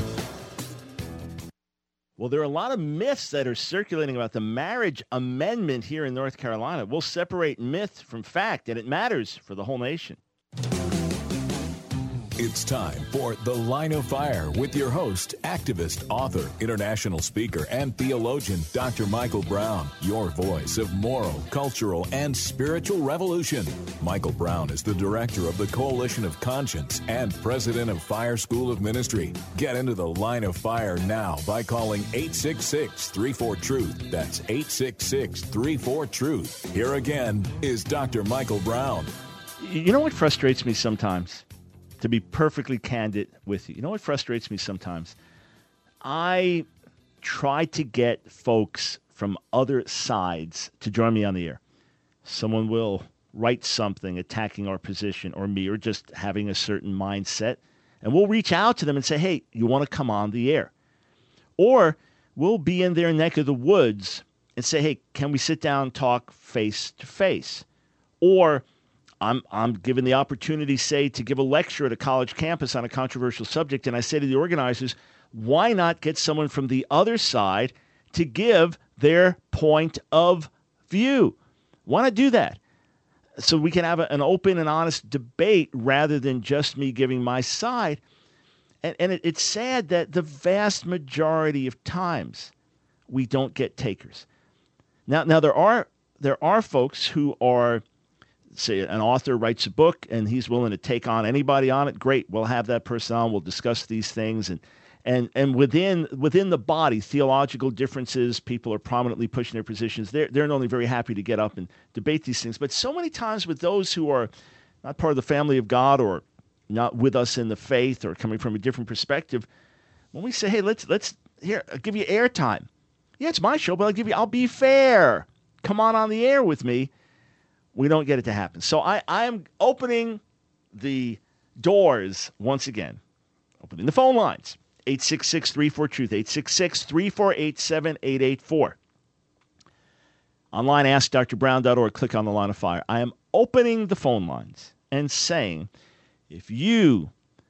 Well, there are a lot of myths that are circulating about the marriage amendment here in North Carolina. We'll separate myth from fact, and it matters for the whole nation. It's time for The Line of Fire with your host, activist, author, international speaker, and theologian, Doctor Michael Brown, your voice of moral, cultural, and spiritual revolution. Michael Brown is the director of the Coalition of Conscience and president of Fire School of Ministry. Get into The Line of Fire now by calling eight six six, three four, truth. That's eight six six, three four, truth. Here again is Doctor Michael Brown. You know what frustrates me sometimes? To be perfectly candid with you. You know what frustrates me sometimes? I try to get folks from other sides to join me on the air. Someone will write something attacking our position or me or just having a certain mindset, and we'll reach out to them and say, hey, you want to come on the air? Or we'll be in their neck of the woods and say, hey, can we sit down and talk face to face? Or I'm I'm given the opportunity, say, to give a lecture at a college campus on a controversial subject, and I say to the organizers, why not get someone from the other side to give their point of view? Why not do that? So we can have a, an open and honest debate rather than just me giving my side. And, and it, it's sad that the vast majority of times we don't get takers. Now, now there are there are folks who are, say, an author writes a book and he's willing to take on anybody on it. Great, we'll have that person on. We'll discuss these things, and and and within within the body, theological differences. People are prominently pushing their positions. They're they're not only very happy to get up and debate these things, but so many times with those who are not part of the family of God or not with us in the faith or coming from a different perspective, when we say, hey, let's let's here I'll give you airtime. Yeah, it's my show, but I'll give you. I'll be fair. Come on on the air with me. We don't get it to happen. So I, I am opening the doors once again, opening the phone lines, eight six six, three four, truth, eight six six, three four eight, seven eight eight four. Online, ask dr brown dot org, click on the Line of Fire. I am opening the phone lines and saying, if you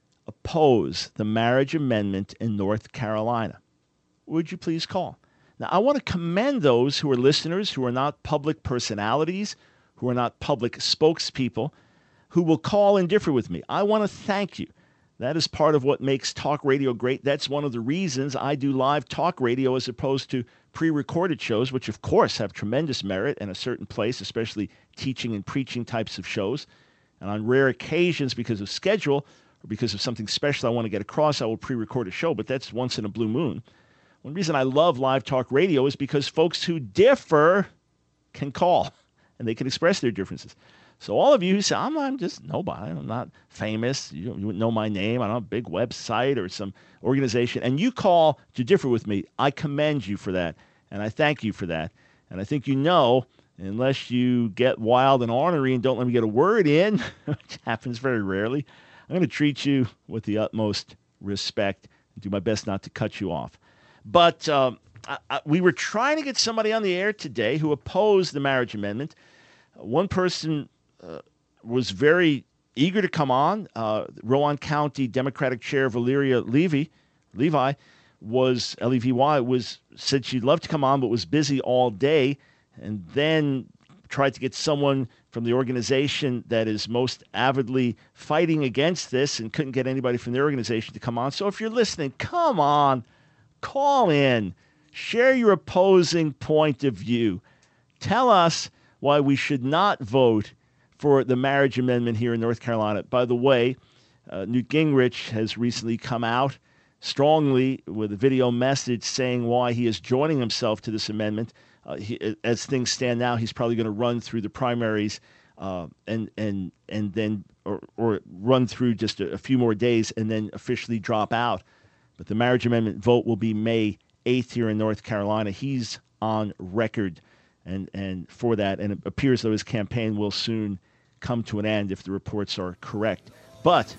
oppose the marriage amendment in North Carolina, would you please call? Now, I want to commend those who are listeners, who are not public personalities, who are not public spokespeople, who will call and differ with me. I want to thank you. That is part of what makes talk radio great. That's one of the reasons I do live talk radio as opposed to pre-recorded shows, which of course have tremendous merit and a certain place, especially teaching and preaching types of shows. And on rare occasions, because of schedule or because of something special I want to get across, I will pre-record a show, but that's once in a blue moon. One reason I love live talk radio is because folks who differ can call and they can express their differences. So all of you who say, I'm, I'm just nobody, I'm not famous, you, don't, you wouldn't know my name, I don't have a big website or some organization, and you call to differ with me, I commend you for that, and I thank you for that. And I think you know, unless you get wild and ornery and don't let me get a word in, which happens very rarely, I'm going to treat you with the utmost respect and do my best not to cut you off. But um, I, I, we were trying to get somebody on the air today who opposed the marriage amendment. Uh, one person uh, was very eager to come on. Uh, Rowan County Democratic Chair Valeria Levy, Levi was L E V Y was said she'd love to come on, but was busy all day, and then tried to get someone from the organization that is most avidly fighting against this, and couldn't get anybody from their organization to come on. So if you're listening, come on. Call in, share your opposing point of view. Tell us why we should not vote for the marriage amendment here in North Carolina. By the way, uh, Newt Gingrich has recently come out strongly with a video message saying why he is joining himself to this amendment. Uh, he, as things stand now, he's probably going to run through the primaries uh, and and and then or, or run through just a, a few more days and then officially drop out. But the marriage amendment vote will be May eighth here in North Carolina. He's on record and, and for that, and it appears that his campaign will soon come to an end if the reports are correct. But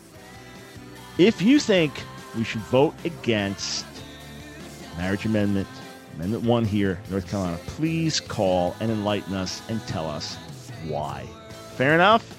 if you think we should vote against marriage amendment, Amendment one here in North Carolina, please call and enlighten us and tell us why. Fair enough?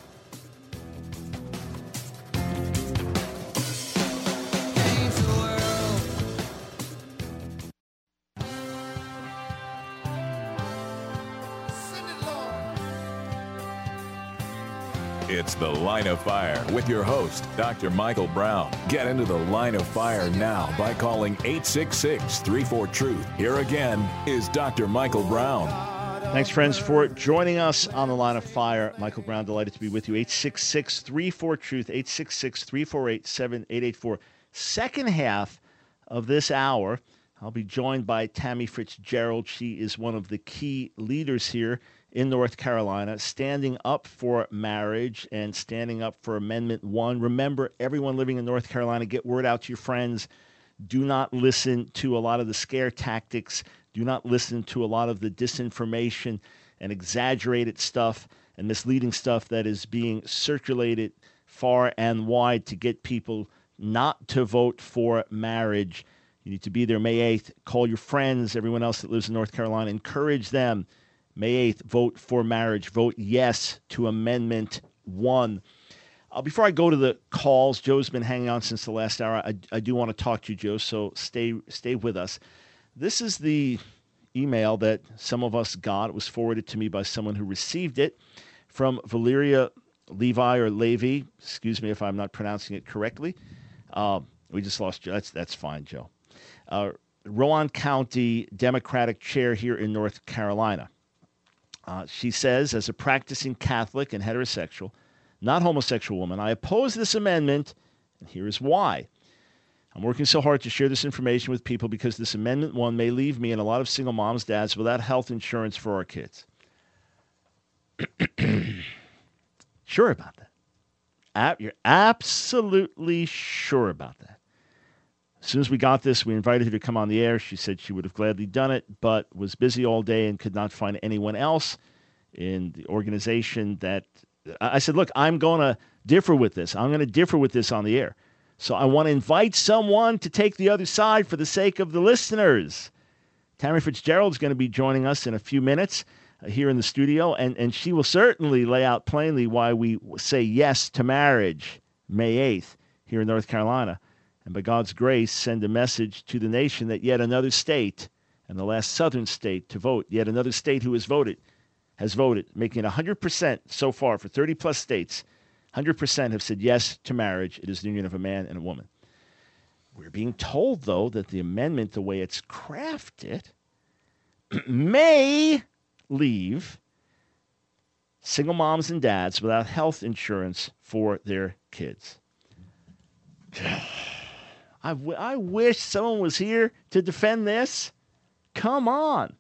It's The Line of Fire with your host, Doctor Michael Brown. Get into the Line of Fire now by calling eight six six, three four, truth. Here again is Doctor Michael Brown. Thanks, friends, for joining us on The Line of Fire. Michael Brown, delighted to be with you. eight six six, three four, truth, eight six six, three four eight, seven eight eight four. Second half of this hour, I'll be joined by Tammy Fitzgerald. She is one of the key leaders here in North Carolina, standing up for marriage and standing up for Amendment one. Remember, everyone living in North Carolina, get word out to your friends. Do not listen to a lot of the scare tactics. Do not listen to a lot of the disinformation and exaggerated stuff and misleading stuff that is being circulated far and wide to get people not to vote for marriage. You need to be there May eighth. Call your friends, everyone else that lives in North Carolina. Encourage them. May eighth, vote for marriage. Vote yes to Amendment one. Uh, before I go to the calls, Joe's been hanging on since the last hour. I, I do want to talk to you, Joe, so stay stay with us. This is the email that some of us got. It was forwarded to me by someone who received it from Valeria Levi or Levy. Excuse me if I'm not pronouncing it correctly. Uh, we just lost Joe. That's, that's fine, Joe. Uh, Rowan County Democratic chair here in North Carolina. Uh, she says, as a practicing Catholic and heterosexual, not homosexual woman, I oppose this amendment, and here is why. I'm working so hard to share this information with people because this Amendment one may leave me and a lot of single moms, dads without health insurance for our kids. Sure about that? You're absolutely sure about that. As soon as we got this, we invited her to come on the air. She said she would have gladly done it, but was busy all day and could not find anyone else in the organization that... I said, look, I'm going to differ with this. I'm going to differ with this on the air. So I want to invite someone to take the other side for the sake of the listeners. Tammy Fitzgerald is going to be joining us in a few minutes uh, here in the studio, and, and she will certainly lay out plainly why we say yes to marriage May eighth here in North Carolina. And by God's grace, send a message to the nation that yet another state, and the last southern state to vote, yet another state who has voted, has voted, making it one hundred percent so far for thirty-plus states, one hundred percent have said yes to marriage. It is the union of a man and a woman. We're being told, though, that the amendment, the way it's crafted, may leave single moms and dads without health insurance for their kids. I, w- I wish someone was here to defend this. Come on.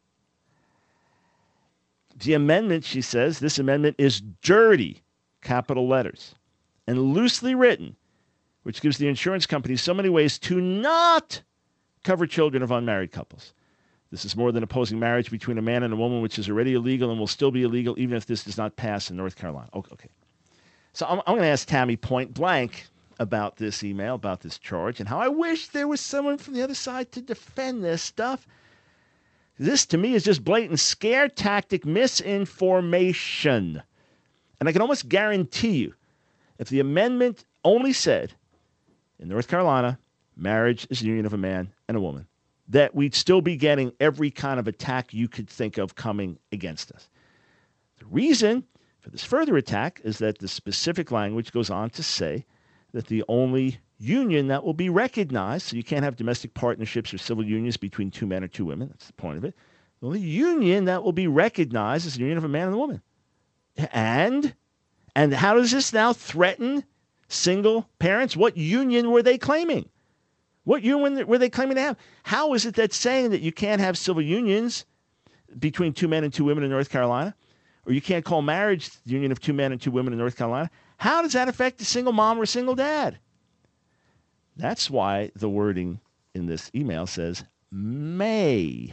The amendment, she says, this amendment is dirty, capital letters, and loosely written, which gives the insurance companies so many ways to not cover children of unmarried couples. This is more than opposing marriage between a man and a woman, which is already illegal and will still be illegal even if this does not pass in North Carolina. Okay. okay. So I'm, I'm going to ask Tammy point blank about this email, about this charge, and how I wish there was someone from the other side to defend this stuff. This, to me, is just blatant scare tactic misinformation. And I can almost guarantee you, if the amendment only said, in North Carolina, marriage is the union of a man and a woman, that we'd still be getting every kind of attack you could think of coming against us. The reason for this further attack is that the specific language goes on to say that the only union that will be recognized, so you can't have domestic partnerships or civil unions between two men or two women, that's the point of it, the only union that will be recognized is the union of a man and a woman. And, and how does this now threaten single parents? What union were they claiming? What union were they claiming to have? How is it that saying that you can't have civil unions between two men and two women in North Carolina, or you can't call marriage the union of two men and two women in North Carolina, how does that affect a single mom or a single dad? That's why the wording in this email says may.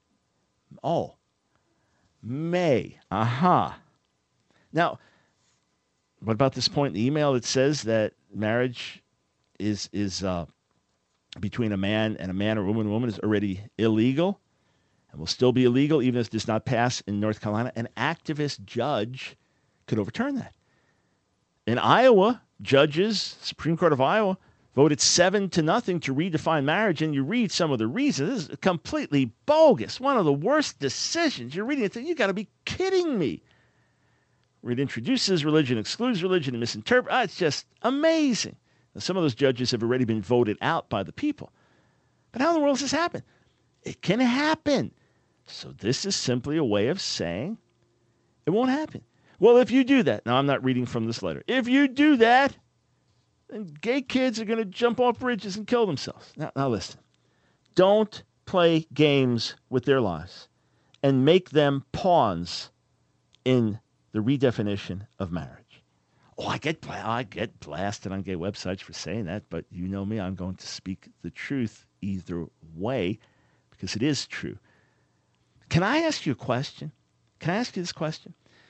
Oh, may. Aha. Uh-huh. Now, what about this point in the email that says that marriage is is uh, between a man and a man or a woman and a woman is already illegal and will still be illegal even if it does not pass in North Carolina? An activist judge could overturn that. In Iowa, judges, Supreme Court of Iowa, voted seven to nothing to redefine marriage, and you read some of the reasons. This is completely bogus. One of the worst decisions. You're reading it, you got to be kidding me. where it introduces religion, excludes religion, and misinterprets. Ah, it's just amazing. Now, some of those judges have already been voted out by the people. But how in the world does this happen? It can happen. So this is simply a way of saying it won't happen. Well, if you do that, now I'm not reading from this letter. If you do that, then gay kids are going to jump off bridges and kill themselves. Now, now listen, don't play games with their lives and make them pawns in the redefinition of marriage. Oh, I get I get blasted on gay websites for saying that, but you know me, I'm going to speak the truth either way because it is true. Can I ask you a question? Can I ask you this question?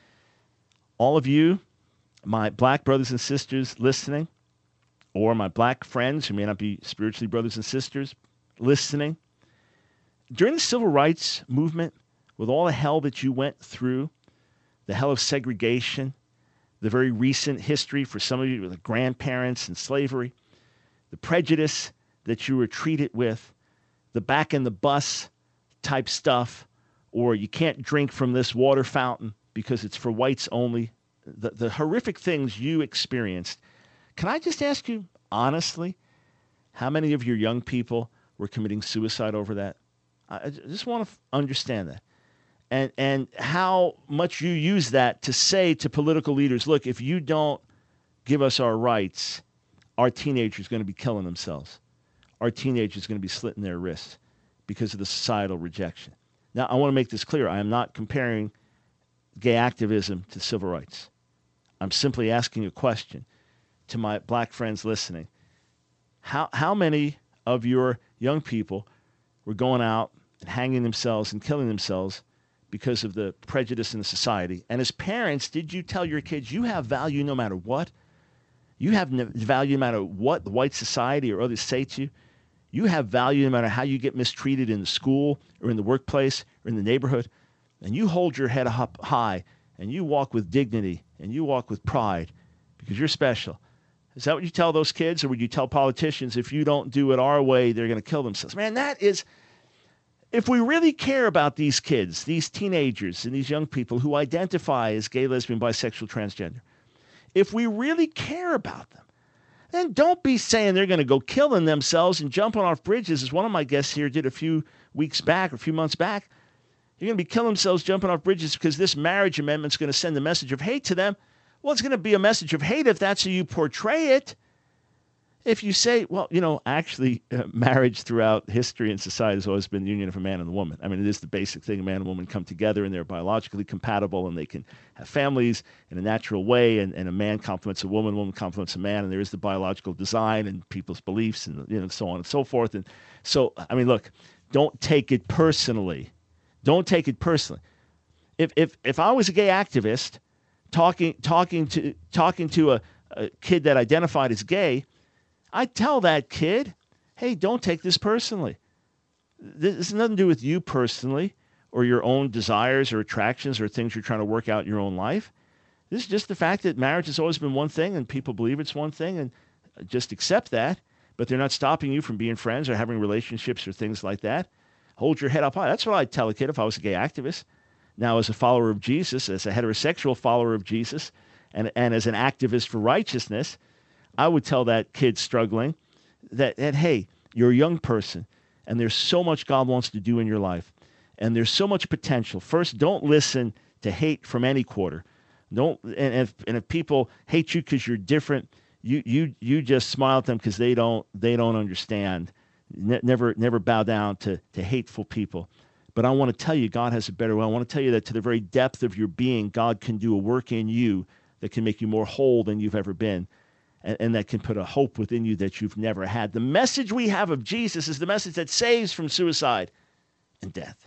All of you, my black brothers and sisters listening, or my black friends who may not be spiritually brothers and sisters listening, during the civil rights movement, with all the hell that you went through, the hell of segregation, the very recent history for some of you with the grandparents and slavery, the prejudice that you were treated with, the back in the bus type stuff, or you can't drink from this water fountain because it's for whites only, the, the horrific things you experienced. Can I just ask you, honestly, how many of your young people were committing suicide over that? I just want to understand that. And and how much you use that to say to political leaders, look, if you don't give us our rights, our teenagers are going to be killing themselves. Our teenagers are going to be slitting their wrists because of the societal rejection. Now, I want to make this clear. I am not comparing gay activism to civil rights. I'm simply asking a question to my black friends listening. How how many of your young people were going out and hanging themselves and killing themselves because of the prejudice in the society? And as parents, did you tell your kids you have value no matter what? You have value no matter what the white society or others say to you. You have value no matter how you get mistreated in the school or in the workplace or in the neighborhood. And you hold your head up high and you walk with dignity and you walk with pride because you're special. Is that what you tell those kids? Or would you tell politicians if you don't do it our way, they're going to kill themselves? Man, that is, if we really care about these kids, these teenagers and these young people who identify as gay, lesbian, bisexual, transgender, if we really care about them, then don't be saying they're going to go killing themselves and jumping off bridges, as one of my guests here did a few weeks back or a few months back. You're going to be killing themselves jumping off bridges because this marriage amendment is going to send a message of hate to them. Well, it's going to be a message of hate if that's how you portray it. If you say, well, you know, actually, uh, marriage throughout history and society has always been the union of a man and a woman. I mean, it is the basic thing. A man and a woman come together and they're biologically compatible and they can have families in a natural way. And, and a man complements a woman, a woman complements a man. And there is the biological design and people's beliefs and, you know, so on and so forth. And so, I mean, look, don't take it personally. Don't take it personally. If if if I was a gay activist talking talking to talking to a, a kid that identified as gay, I'd tell that kid, hey, don't take this personally. This has nothing to do with you personally or your own desires or attractions or things you're trying to work out in your own life. This is just the fact that marriage has always been one thing and people believe it's one thing and just accept that, but they're not stopping you from being friends or having relationships or things like that. Hold your head up high. That's what I'd tell a kid if I was a gay activist. Now, as a follower of Jesus, as a heterosexual follower of Jesus, and, and as an activist for righteousness, I would tell that kid struggling that, that, hey, you're a young person, and there's so much God wants to do in your life, and there's so much potential. First, don't listen to hate from any quarter. Don't, and if, and if people hate you because you're different, you you you just smile at them because they don't they don't understand. Ne- never never bow down to to hateful people. But I want to tell you, God has a better way. I want to tell you that to the very depth of your being, God can do a work in you that can make you more whole than you've ever been. And, and that can put a hope within you that you've never had. The message we have of Jesus is the message that saves from suicide and death.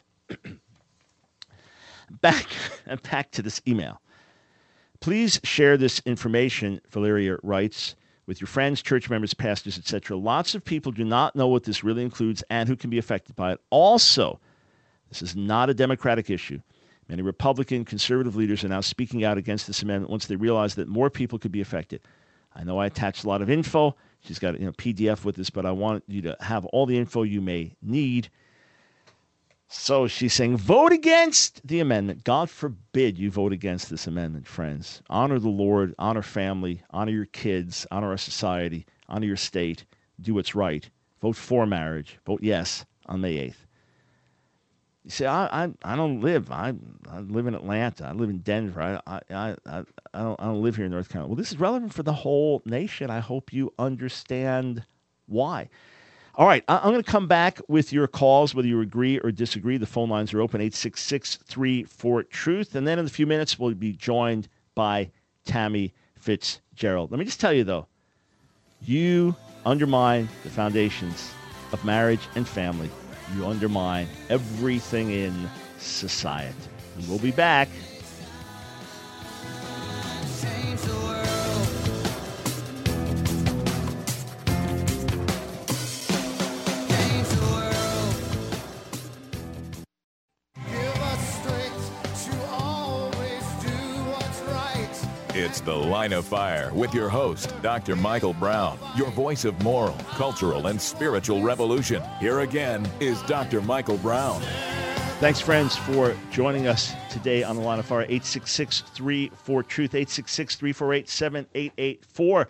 back, back to this email. Please share this information, Valeria writes, with your friends, church members, pastors, et cetera. Lots of people do not know what this really includes and who can be affected by it. Also, this is not a Democratic issue. Many Republican, conservative leaders are now speaking out against this amendment once they realize that more people could be affected. I know I attached a lot of info. She's got a you know, P D F with this, but I want you to have all the info you may need. So she's saying, vote against the amendment. God forbid you vote against this amendment, friends. Honor the Lord, honor family, honor your kids, honor our society, honor your state. Do what's right. Vote for marriage. Vote yes on May eighth. You say, I, I, I don't live. I, I live in Atlanta. I live in Denver. I, I, I, I, don't, I don't live here in North Carolina. Well, this is relevant for the whole nation. I hope you understand why. All right, I'm going to come back with your calls, whether you agree or disagree. The phone lines are open, eight six six, three four, truth. And then in a few minutes, we'll be joined by Tammy Fitzgerald. Let me just tell you, though, you undermine the foundations of marriage and family. You undermine everything in society. And we'll be back. Change the world. It's The Line of Fire with your host, Doctor Michael Brown, your voice of moral, cultural, and spiritual revolution. Here again is Doctor Michael Brown. Thanks, friends, for joining us today on The Line of Fire. eight six six, three four, truth, eight six six, three four eight, seven eight eight four.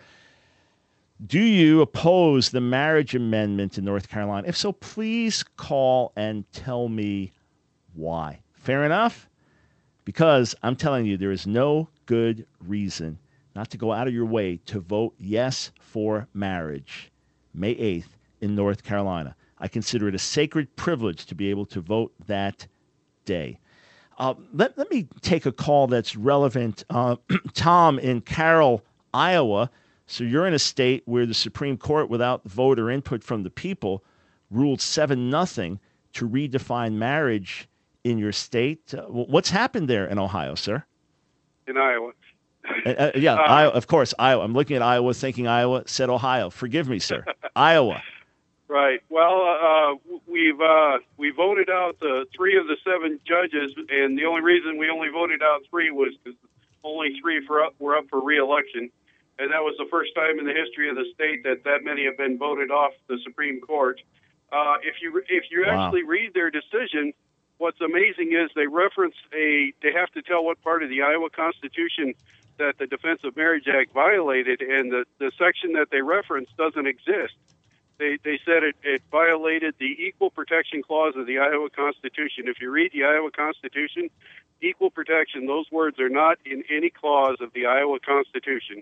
Do you oppose the marriage amendment in North Carolina? If so, please call and tell me why. Fair enough? Because I'm telling you, there is no good reason not to go out of your way to vote yes for marriage May eighth in North Carolina. I consider it a sacred privilege to be able to vote that day. Uh, let, let me take a call that's relevant. Uh, Tom in Carroll, Iowa. So you're in a state where the Supreme Court, without voter input from the people, ruled seven nothing to redefine marriage in your state. Uh, what's happened there in Ohio, sir? In Iowa. uh, uh, yeah, uh, Iowa, of course, Iowa. I'm looking at Iowa, thinking Iowa, said Ohio. Forgive me, sir. Iowa. Right. Well, uh, we've uh, we voted out the three of the seven judges, and the only reason we only voted out three was because only three for up, were up for re-election, and that was the first time in the history of the state that that many have been voted off the Supreme Court. Uh, if you if you Wow. actually read their decision, what's amazing is they reference a, they have to tell what part of the Iowa Constitution that the Defense of Marriage Act violated, and the, the section that they reference doesn't exist. They they said it, it violated the Equal Protection Clause of the Iowa Constitution. If you read the Iowa Constitution, equal protection, those words are not in any clause of the Iowa Constitution.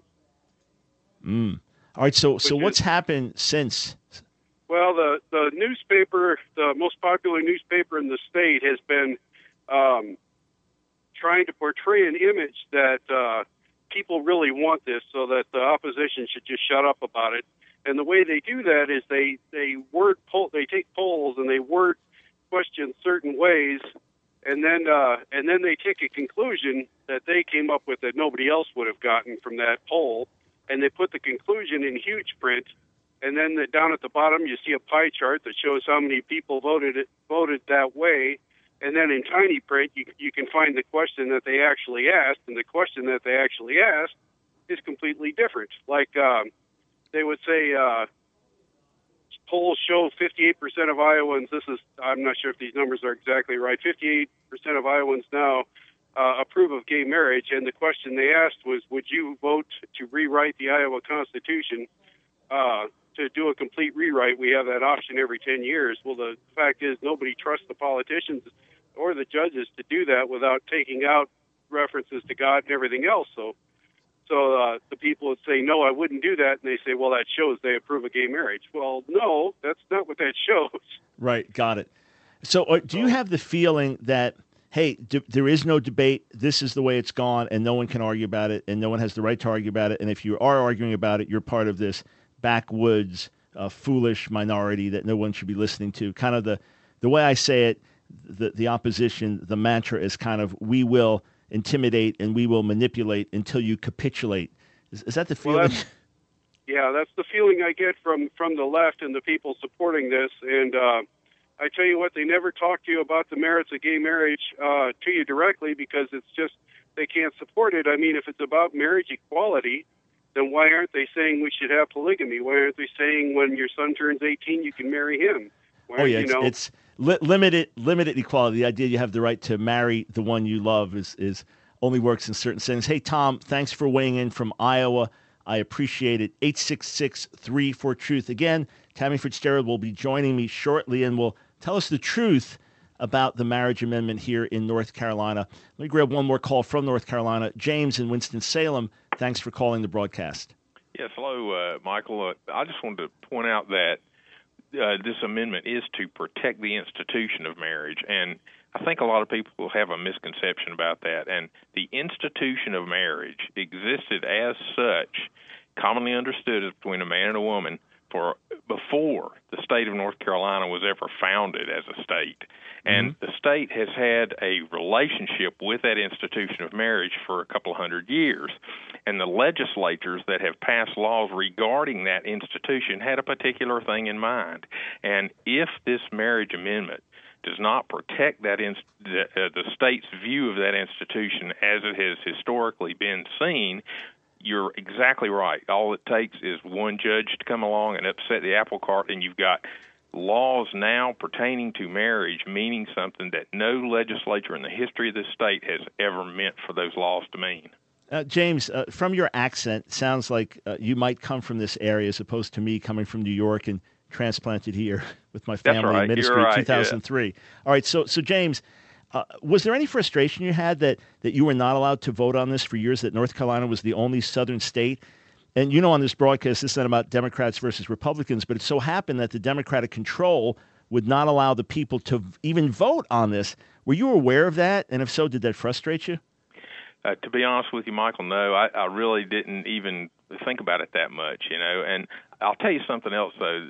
Mm. All right, so so Which what's is- happened since? Well, the, the newspaper, the most popular newspaper in the state, has been um, trying to portray an image that uh, people really want this, so that the opposition should just shut up about it. And the way they do that is they they word poll, they take polls and they word questions certain ways, and then uh, and then they take a conclusion that they came up with that nobody else would have gotten from that poll, and they put the conclusion in huge print. And then the, down at the bottom, you see a pie chart that shows how many people voted it, voted that way. And then in tiny print, you, you can find the question that they actually asked, and the question that they actually asked is completely different. Like um, they would say, uh, polls show fifty-eight percent of Iowans. This is, I'm not sure if these numbers are exactly right. fifty-eight percent of Iowans now uh, approve of gay marriage, and the question they asked was, would you vote to rewrite the Iowa Constitution? Uh, to do a complete rewrite, we have that option every ten years. Well, the fact is nobody trusts the politicians or the judges to do that without taking out references to God and everything else. So so uh, the people would say, no, I wouldn't do that. And they say, well, that shows they approve of gay marriage. Well, no, that's not what that shows. Right, got it. So uh, do you have the feeling that, hey, d- there is no debate, this is the way it's gone, and no one can argue about it, and no one has the right to argue about it, and if you are arguing about it, you're part of this backwoods, uh, foolish minority that no one should be listening to? Kind of the, the way I say it, the, the opposition, the mantra is kind of, we will intimidate and we will manipulate until you capitulate. Is, is that the Well, feeling? that's- Yeah, that's the feeling I get from, from the left and the people supporting this. And uh, I tell you what, they never talk to you about the merits of gay marriage uh, to you directly, because it's just they can't support it. I mean, if it's about marriage equality, then why aren't they saying we should have polygamy? Why aren't they saying when your son turns eighteen, you can marry him? Where, oh yeah, you it's, know, it's li- limited limited equality. The idea you have the right to marry the one you love is is only works in certain settings. Hey Tom, thanks for weighing in from Iowa. I appreciate it. eight six six, three four, truth. Again, Tammy Fitzgerald will be joining me shortly and will tell us the truth about the marriage amendment here in North Carolina. Let me grab one more call from North Carolina. James in Winston-Salem, thanks for calling the broadcast. Yes, hello, uh, Michael. Uh, I just wanted to point out that uh, this amendment is to protect the institution of marriage, and I think a lot of people have a misconception about that. And the institution of marriage existed as such, commonly understood as between a man and a woman, for before the state of North Carolina was ever founded as a state. And mm-hmm. the state has had a relationship with that institution of marriage for a couple of hundred years. And the legislatures that have passed laws regarding that institution had a particular thing in mind. And if this marriage amendment does not protect that inst- the, uh, the state's view of that institution as it has historically been seen, you're exactly right. All it takes is one judge to come along and upset the apple cart, and you've got laws now pertaining to marriage meaning something that no legislature in the history of this state has ever meant for those laws to mean. Uh, James, uh, from your accent, sounds like uh, you might come from this area as opposed to me coming from New York and transplanted here with my family right. in ministry right. in two thousand three. Yeah. All right, so so James, uh, was there any frustration you had that, that you were not allowed to vote on this for years, that North Carolina was the only southern state? And you know, on this broadcast, this is not about Democrats versus Republicans, but it so happened that the Democratic control would not allow the people to even vote on this. Were you aware of that? And if so, did that frustrate you? Uh, to be honest with you, Michael, no, I, I really didn't even think about it that much, you know. And I'll tell you something else, though.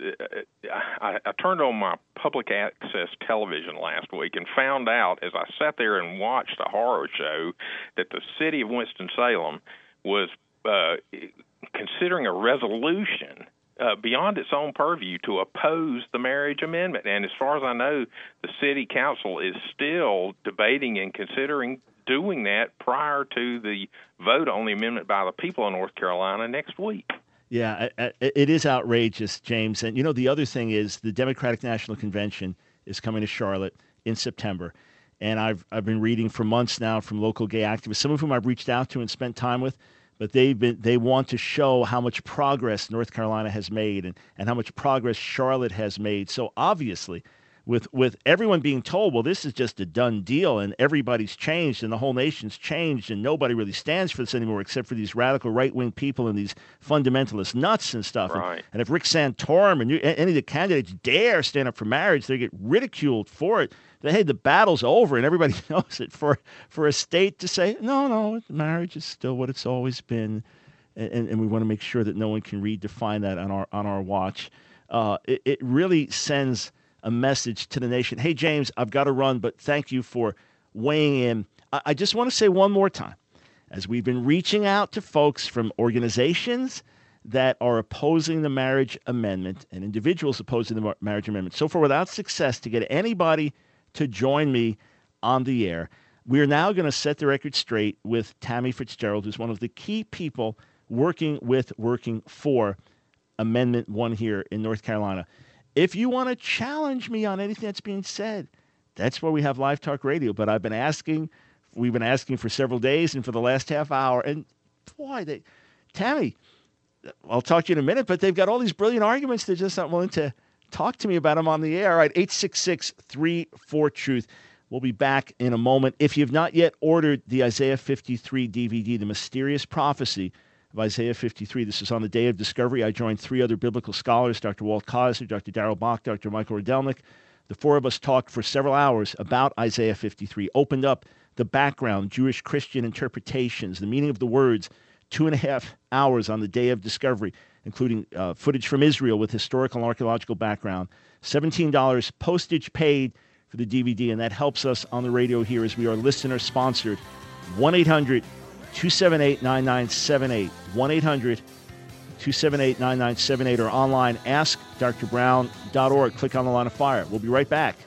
I, I turned on my public access television last week and found out, as I sat there and watched a horror show, that the city of Winston-Salem was uh, considering a resolution uh, beyond its own purview to oppose the marriage amendment. And as far as I know, the city council is still debating and considering doing that prior to the vote on the amendment by the people of North Carolina next week. Yeah, it is outrageous, James. And, you know, the other thing is the Democratic National Convention is coming to Charlotte in September. And I've I've been reading for months now from local gay activists, some of whom I've reached out to and spent time with, but they've been they want to show how much progress North Carolina has made and, and how much progress Charlotte has made. So obviously, with with everyone being told, well, this is just a done deal and everybody's changed and the whole nation's changed and nobody really stands for this anymore except for these radical right-wing people and these fundamentalist nuts and stuff. Right. And, and if Rick Santorum and you, any of the candidates dare stand up for marriage, they get ridiculed for it. They, hey, the battle's over and everybody knows it. For for a state to say, no, no, marriage is still what it's always been, and, and we want to make sure that no one can redefine that on our on our watch. Uh, it, it really sends a message to the nation. Hey, James, I've got to run, but thank you for weighing in. I, I just want to say one more time, as we've been reaching out to folks from organizations that are opposing the marriage amendment and individuals opposing the marriage amendment, so far without success to get anybody to join me on the air. We are now going to set the record straight with Tammy Fitzgerald, who's one of the key people working with, working for Amendment one here in North Carolina. If you want to challenge me on anything that's being said, that's why we have Live Talk Radio. But I've been asking, we've been asking for several days and for the last half hour. And boy, they, Tammy, I'll talk to you in a minute, but they've got all these brilliant arguments. They're just not willing to talk to me about them on the air. All right, eight six six, three four, truth. We'll be back in a moment. If you've not yet ordered the Isaiah fifty-three D V D, The Mysterious Prophecy of Isaiah fifty-three. This is on the day of discovery. I joined three other biblical scholars, Doctor Walt Kaiser, Doctor Darrell Bach, Doctor Michael Rydelnik. The four of us talked for several hours about Isaiah fifty-three, opened up the background, Jewish Christian interpretations, the meaning of the words, two and a half hours on the day of discovery, including uh, footage from Israel with historical and archaeological background. seventeen dollars postage paid for the D V D, and that helps us on the radio here as we are listener-sponsored. one eight hundred, two seven eight, nine nine seven eight. one eight hundred, two seven eight, nine nine seven eight or online, ask d r brown dot org. Click on the Line of Fire. We'll be right back.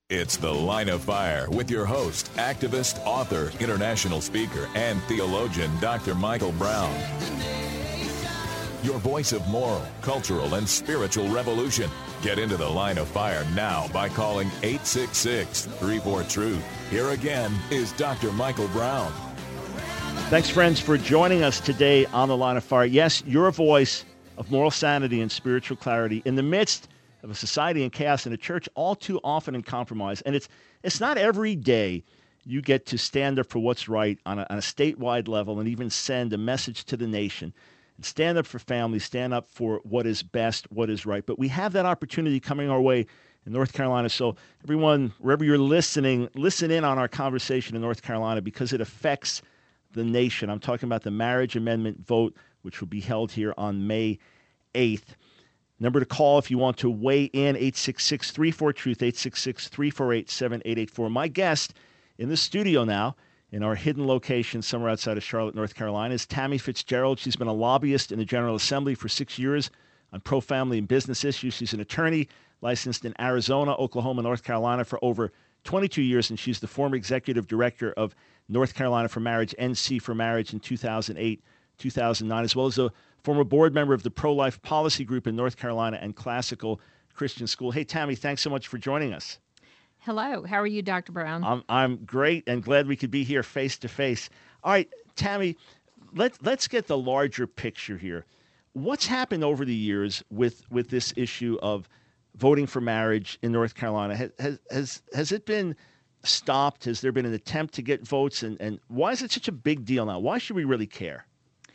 It's The Line of Fire with your host, activist, author, international speaker, and theologian, Doctor Michael Brown. Your voice of moral, cultural, and spiritual revolution. Get into The Line of Fire now by calling eight six six, three four, truth. Here again is Doctor Michael Brown. Thanks, friends, for joining us today on The Line of Fire. Yes, your voice of moral sanity and spiritual clarity in the midst of a society in chaos and a church all too often in compromise. And it's it's not every day you get to stand up for what's right on a, on a statewide level and even send a message to the nation. And stand up for families, stand up for what is best, what is right. But we have that opportunity coming our way in North Carolina. So everyone, wherever you're listening, listen in on our conversation in North Carolina because it affects the nation. I'm talking about the marriage amendment vote, which will be held here on May eighth. Number to call if you want to weigh in, eight six six, three four, truth, eight six six, three four eight, seven eight eight four. My guest in the studio now, in our hidden location somewhere outside of Charlotte, North Carolina, is Tammy Fitzgerald. She's been a lobbyist in the General Assembly for six years on pro-family and business issues. She's an attorney licensed in Arizona, Oklahoma, North Carolina for over twenty-two years, and she's the former executive director of North Carolina for Marriage, N C for Marriage in two thousand eight, two thousand nine, as well as a former board member of the Pro-Life Policy Group in North Carolina and Classical Christian School. Hey, Tammy, thanks so much for joining us. Hello. How are you, Doctor Brown? I'm, I'm great and glad we could be here face to face. All right, Tammy, let, let's get the larger picture here. What's happened over the years with, with this issue of voting for marriage in North Carolina? Has, has, has, has it been stopped? Has there been an attempt to get votes? And, and why is it such a big deal now? Why should we really care?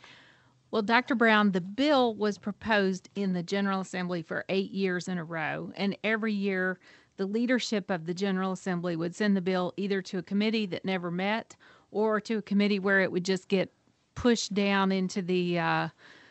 Well, Doctor Brown, the bill was proposed in the General Assembly for eight years in a row, and every year the leadership of the General Assembly would send the bill either to a committee that never met or to a committee where it would just get pushed down into the uh,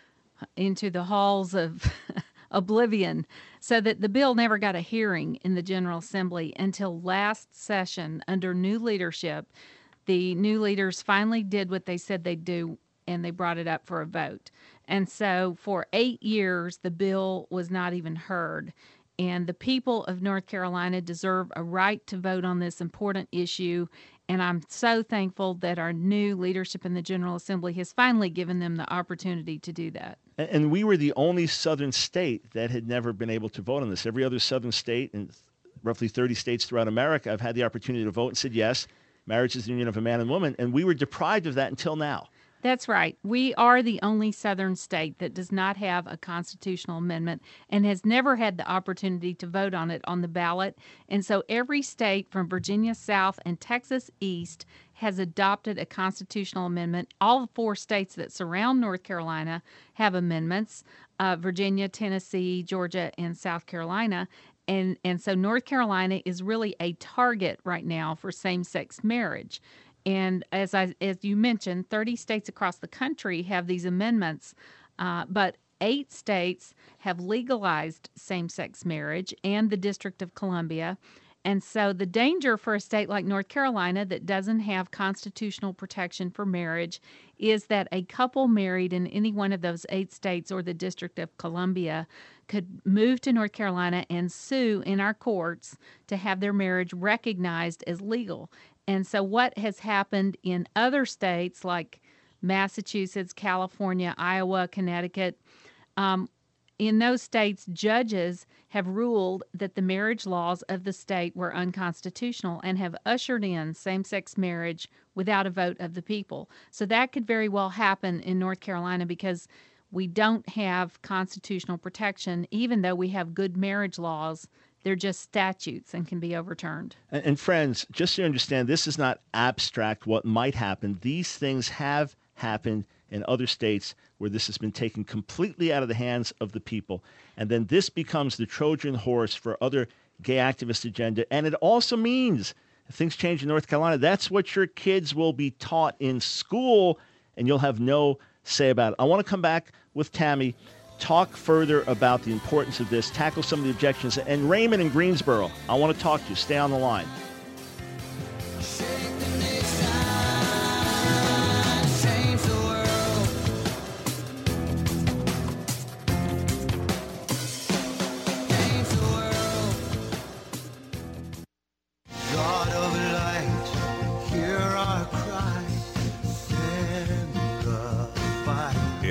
into the halls of oblivion, so that the bill never got a hearing in the General Assembly until last session under new leadership. The new leaders finally did what they said they'd do, and they brought it up for a vote. And so for eight years, the bill was not even heard. And the people of North Carolina deserve a right to vote on this important issue. And I'm so thankful that our new leadership in the General Assembly has finally given them the opportunity to do that. And we were the only southern state that had never been able to vote on this. Every other southern state and roughly thirty states throughout America have had the opportunity to vote and said, yes, marriage is the union of a man and woman. And we were deprived of that until now. That's right. We are the only southern state that does not have a constitutional amendment and has never had the opportunity to vote on it on the ballot. And so every state from Virginia South and Texas East has adopted a constitutional amendment. All four states that surround North Carolina have amendments, uh, Virginia, Tennessee, Georgia, and South Carolina. And, and so North Carolina is really a target right now for same-sex marriage. And as I as you mentioned, thirty states across the country have these amendments, uh, but eight states have legalized same-sex marriage and the District of Columbia. And so the danger for a state like North Carolina that doesn't have constitutional protection for marriage is that a couple married in any one of those eight states or the District of Columbia could move to North Carolina and sue in our courts to have their marriage recognized as legal. And so what has happened in other states like Massachusetts, California, Iowa, Connecticut, um, in those states, judges have ruled that the marriage laws of the state were unconstitutional and have ushered in same-sex marriage without a vote of the people. So that could very well happen in North Carolina because we don't have constitutional protection, even though we have good marriage laws. They're just statutes and can be overturned. And, and friends, just so you understand, this is not abstract what might happen. These things have happened in other states where this has been taken completely out of the hands of the people. And then this becomes the Trojan horse for other gay activist agenda. And it also means if things change in North Carolina, that's what your kids will be taught in school, and you'll have no say about it. I want to come back with Tammy, talk further about the importance of this, tackle some of the objections. And Raymond in Greensboro, I want to talk to you. Stay on the line.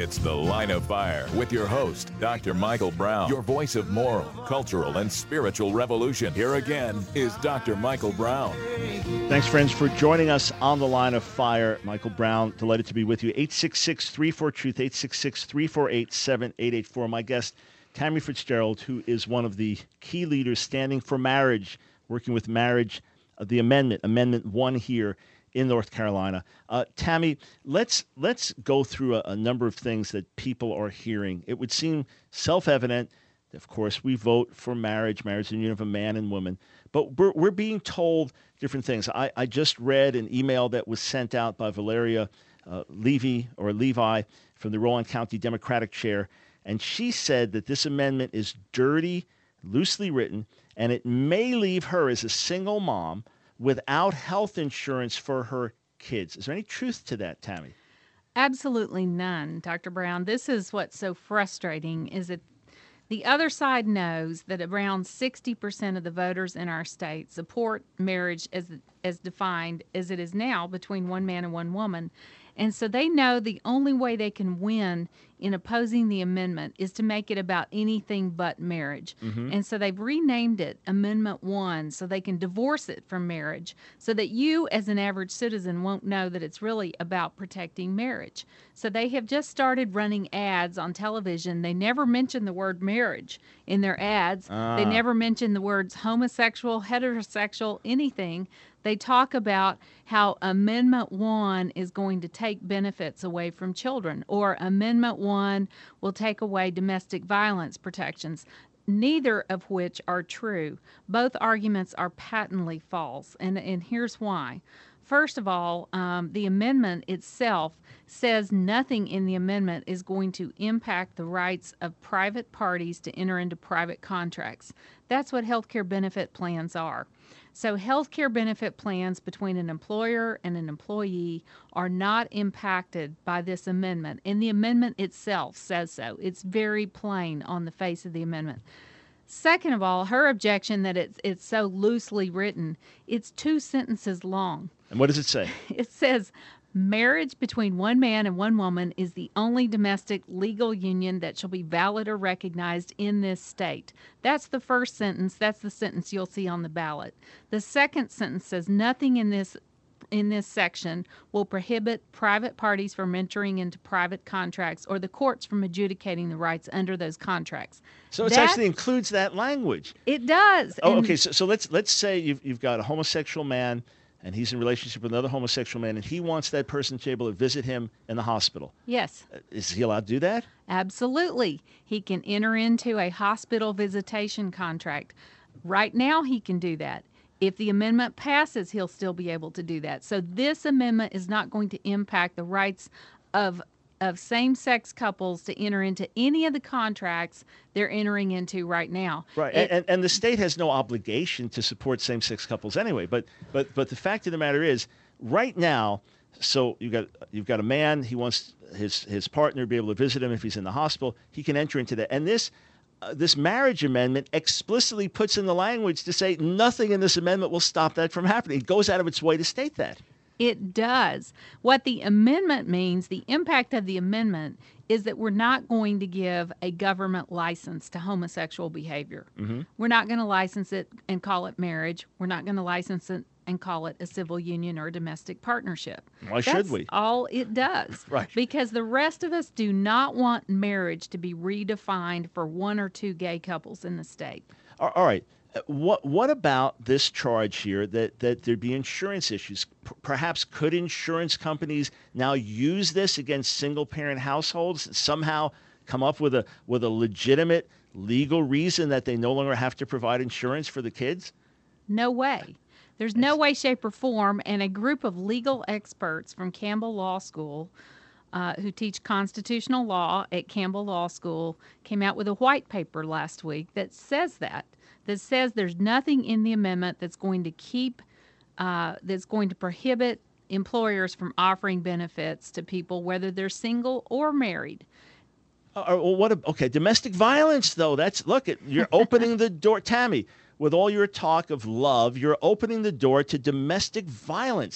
It's The Line of Fire with your host, Doctor Michael Brown, your voice of moral, cultural, and spiritual revolution. Here again is Doctor Michael Brown. Thanks, friends, for joining us on The Line of Fire. Michael Brown, delighted to be with you. eight six six, three four, truth, eight six six, three four eight, seven eight eight four. My guest, Tammy Fitzgerald, who is one of the key leaders standing for marriage, working with marriage, uh, the amendment, Amendment one here in North Carolina. Uh, Tammy, let's let's go through a, a number of things that people are hearing. It would seem self-evident. Of course, we vote for marriage. Marriage is the union of a man and woman. But we're, we're being told different things. I, I just read an email that was sent out by Valeria uh, Levy, or Levi, from the Rowan County Democratic chair, and she said that this amendment is dirty, loosely written, and it may leave her as a single mom without health insurance for her kids. Is there any truth to that, Tammy? Absolutely none, Doctor Brown. This is what's so frustrating, is that the other side knows that around sixty percent of the voters in our state support marriage as as defined as it is now between one man and one woman. And so they know the only way they can win in opposing the amendment is to make it about anything but marriage. Mm-hmm. And so they've renamed it Amendment one so they can divorce it from marriage, so that you as an average citizen won't know that it's really about protecting marriage. So they have just started running ads on television. They never mention the word marriage in their ads. Ah. They never mention the words homosexual, heterosexual, anything. They talk about how Amendment one is going to take benefits away from children, or Amendment one will take away domestic violence protections, neither of which are true. Both arguments are patently false, and, and here's why. First of all, um, the amendment itself says nothing in the amendment is going to impact the rights of private parties to enter into private contracts. That's what healthcare benefit plans are. So healthcare benefit plans between an employer and an employee are not impacted by this amendment, and the amendment itself says so. It's very plain on the face of the amendment. Second of all, her objection that it's it's so loosely written, it's two sentences long. And what does it say? It says, marriage between one man and one woman is the only domestic legal union that shall be valid or recognized in this state. That's the first sentence. That's the sentence you'll see on the ballot. The second sentence says nothing in this in this section will prohibit private parties from entering into private contracts or the courts from adjudicating the rights under those contracts. So it that, actually includes that language. It does. Oh, okay. So, so let's let's say you've you've got a homosexual man, and he's in a relationship with another homosexual man, and he wants that person to be able to visit him in the hospital. Yes. Is he allowed to do that? Absolutely. He can enter into a hospital visitation contract. Right now, he can do that. If the amendment passes, he'll still be able to do that. So this amendment is not going to impact the rights of of same-sex couples to enter into any of the contracts they're entering into right now. Right, it, and, and the state has no obligation to support same-sex couples anyway. But but but the fact of the matter is, right now, so you've got you've got a man. He wants his his partner to be able to visit him if he's in the hospital. He can enter into that, and this. Uh, this marriage amendment explicitly puts in the language to say nothing in this amendment will stop that from happening. It goes out of its way to state that. It does. What the amendment means, the impact of the amendment, is that we're not going to give a government license to homosexual behavior. Mm-hmm. We're not going to license it and call it marriage. We're not going to license it and call it a civil union or a domestic partnership. Why That's should we? all it does. Right. Because the rest of us do not want marriage to be redefined for one or two gay couples in the state. All right. What what about this charge here that, that there'd be insurance issues? P- perhaps could insurance companies now use this against single-parent households and somehow come up with a with a legitimate legal reason that they no longer have to provide insurance for the kids? No way. There's no way, shape, or form, and a group of legal experts from Campbell Law School uh, who teach constitutional law at Campbell Law School came out with a white paper last week that says that, that says there's nothing in the amendment that's going to keep, uh, that's going to prohibit employers from offering benefits to people, whether they're single or married. Uh, well, what? A, okay, domestic violence, though. That's look at you're opening the door, Tammy. With all your talk of love, you're opening the door to domestic violence.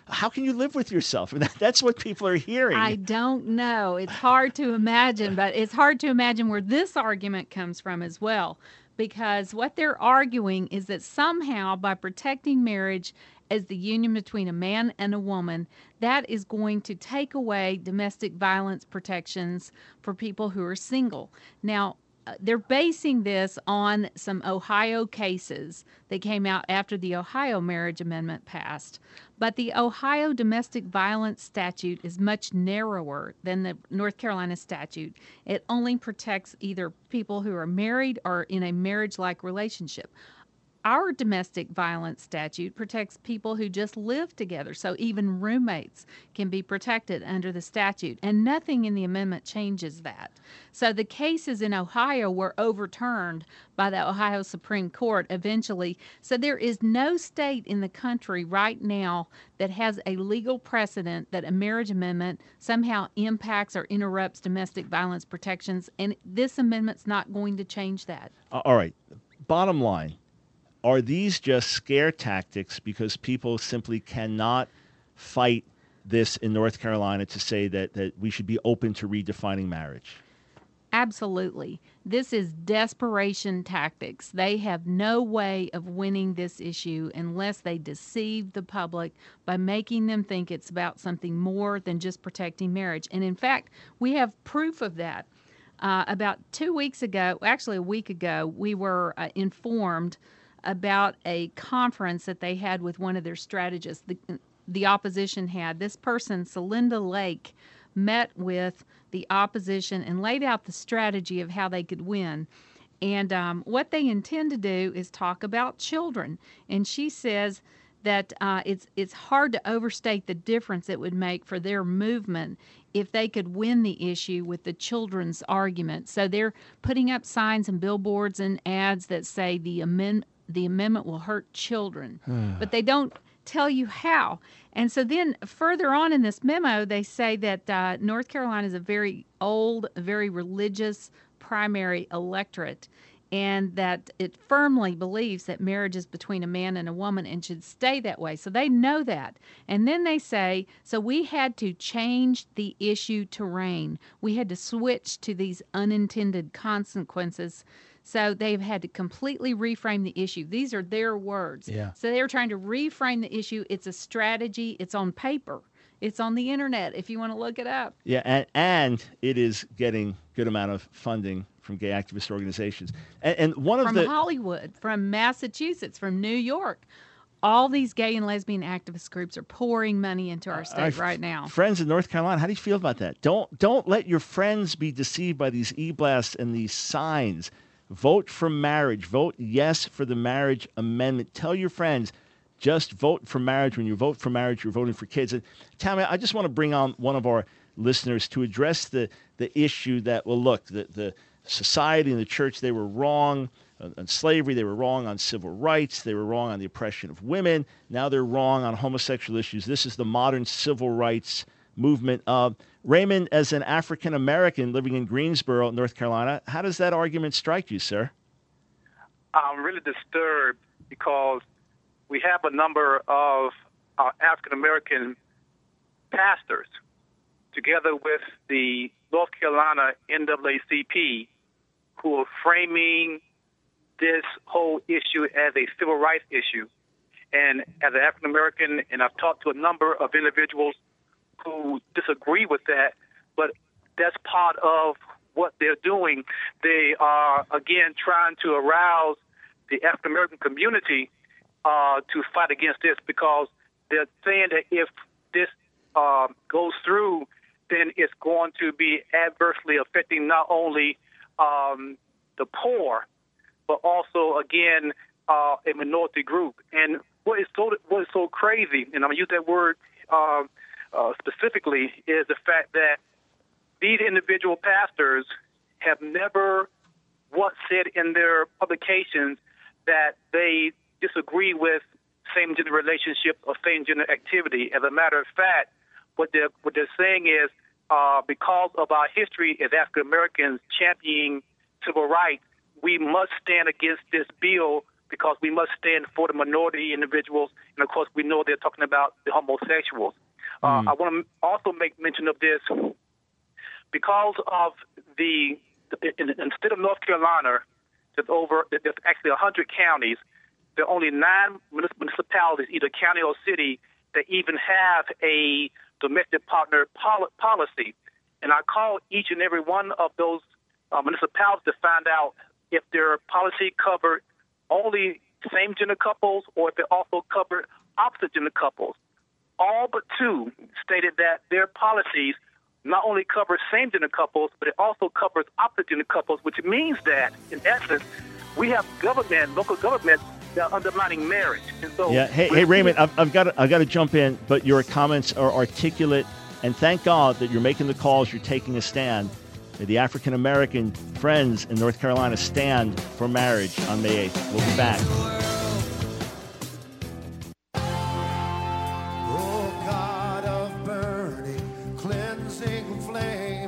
How can you live with yourself? And that, that's what people are hearing. I don't know. It's hard to imagine, but it's hard to imagine where this argument comes from as well. Because what they're arguing is that somehow by protecting marriage as the union between a man and a woman, that is going to take away domestic violence protections for people who are single. Now, they're basing this on some Ohio cases that came out after the Ohio marriage amendment passed. But the Ohio domestic violence statute is much narrower than the North Carolina statute. It only protects either people who are married or in a marriage-like relationship. Our domestic violence statute protects people who just live together, so even roommates can be protected under the statute, and nothing in the amendment changes that. So the cases in Ohio were overturned by the Ohio Supreme Court eventually. So there is no state in the country right now that has a legal precedent that a marriage amendment somehow impacts or interrupts domestic violence protections, and this amendment's not going to change that. All right. Bottom line. Are these just scare tactics because people simply cannot fight this in North Carolina to say that, that we should be open to redefining marriage? Absolutely. This is desperation tactics. They have no way of winning this issue unless they deceive the public by making them think it's about something more than just protecting marriage. And in fact, we have proof of that. Uh, about two weeks ago, actually a week ago, we were uh, informed about a conference that they had with one of their strategists. The, the opposition had. This person, Celinda Lake, met with the opposition and laid out the strategy of how they could win. And um, what they intend to do is talk about children. And she says that uh, it's it's hard to overstate the difference it would make for their movement if they could win the issue with the children's argument. So they're putting up signs and billboards and ads that say the amendment the amendment will hurt children, but they don't tell you how. And so then further on in this memo, they say that uh, North Carolina is a very old, very religious primary electorate, and that it firmly believes that marriage is between a man and a woman and should stay that way. So they know that. And then they say, so we had to change the issue terrain. We had to switch to these unintended consequences. So they've had to completely reframe the issue. These are their words. Yeah. So they're trying to reframe the issue. It's a strategy. It's on paper. It's on the internet if you want to look it up. Yeah, and, and it is getting good amount of funding from gay activist organizations. And, and one of from the From Hollywood, from Massachusetts, from New York. All these gay and lesbian activist groups are pouring money into our state uh, right now. Friends in North Carolina, how do you feel about that? Don't don't let your friends be deceived by these e-blasts and these signs. Vote for marriage. Vote yes for the marriage amendment. Tell your friends, just vote for marriage. When you vote for marriage, you're voting for kids. And Tammy, I just want to bring on one of our listeners to address the, the issue that, well, look, the, the society and the church, they were wrong on slavery. They were wrong on civil rights. They were wrong on the oppression of women. Now they're wrong on homosexual issues. This is the modern civil rights movement. Uh, Raymond, as an African-American living in Greensboro, North Carolina, how does that argument strike you, sir? I'm really disturbed because we have a number of uh, African-American pastors together with the North Carolina N double A C P who are framing this whole issue as a civil rights issue. And as an African-American, and I've talked to a number of individuals who disagree with that, but that's part of what they're doing. They are, again, trying to arouse the African-American community uh, to fight against this because they're saying that if this uh, goes through, then it's going to be adversely affecting not only um, the poor, but also, again, uh, a minority group. And what is so what is so crazy, and I'm going to use that word uh, uh, specifically, is the fact that these individual pastors have never once said in their publications that they disagree with same-gender relationships or same-gender activity. As a matter of fact, what they're, what they're saying is uh, because of our history as African Americans championing civil rights, we must stand against this bill because we must stand for the minority individuals, and of course we know they're talking about the homosexuals. Uh, Mm. I want to also make mention of this because of the, in, in the state of North Carolina, there's over, there's actually one hundred counties. There are only nine municipalities, either county or city, that even have a domestic partner pol- policy. And I call each and every one of those uh, municipalities to find out if their policy covered only same-gender couples or if it also covered opposite-gender couples. All but two stated that their policies not only cover same-gender couples, but it also covers opposite-gender couples, which means that, in essence, we have government, local government, that are undermining marriage. And so, Yeah. Hey, hey, Raymond, I've, I've got to, I've got to jump in, but your comments are articulate, and thank God that you're making the calls, you're taking a stand. May the African American friends in North Carolina stand for marriage on May eighth. We'll be back. Oh, God of burning, cleansing flame,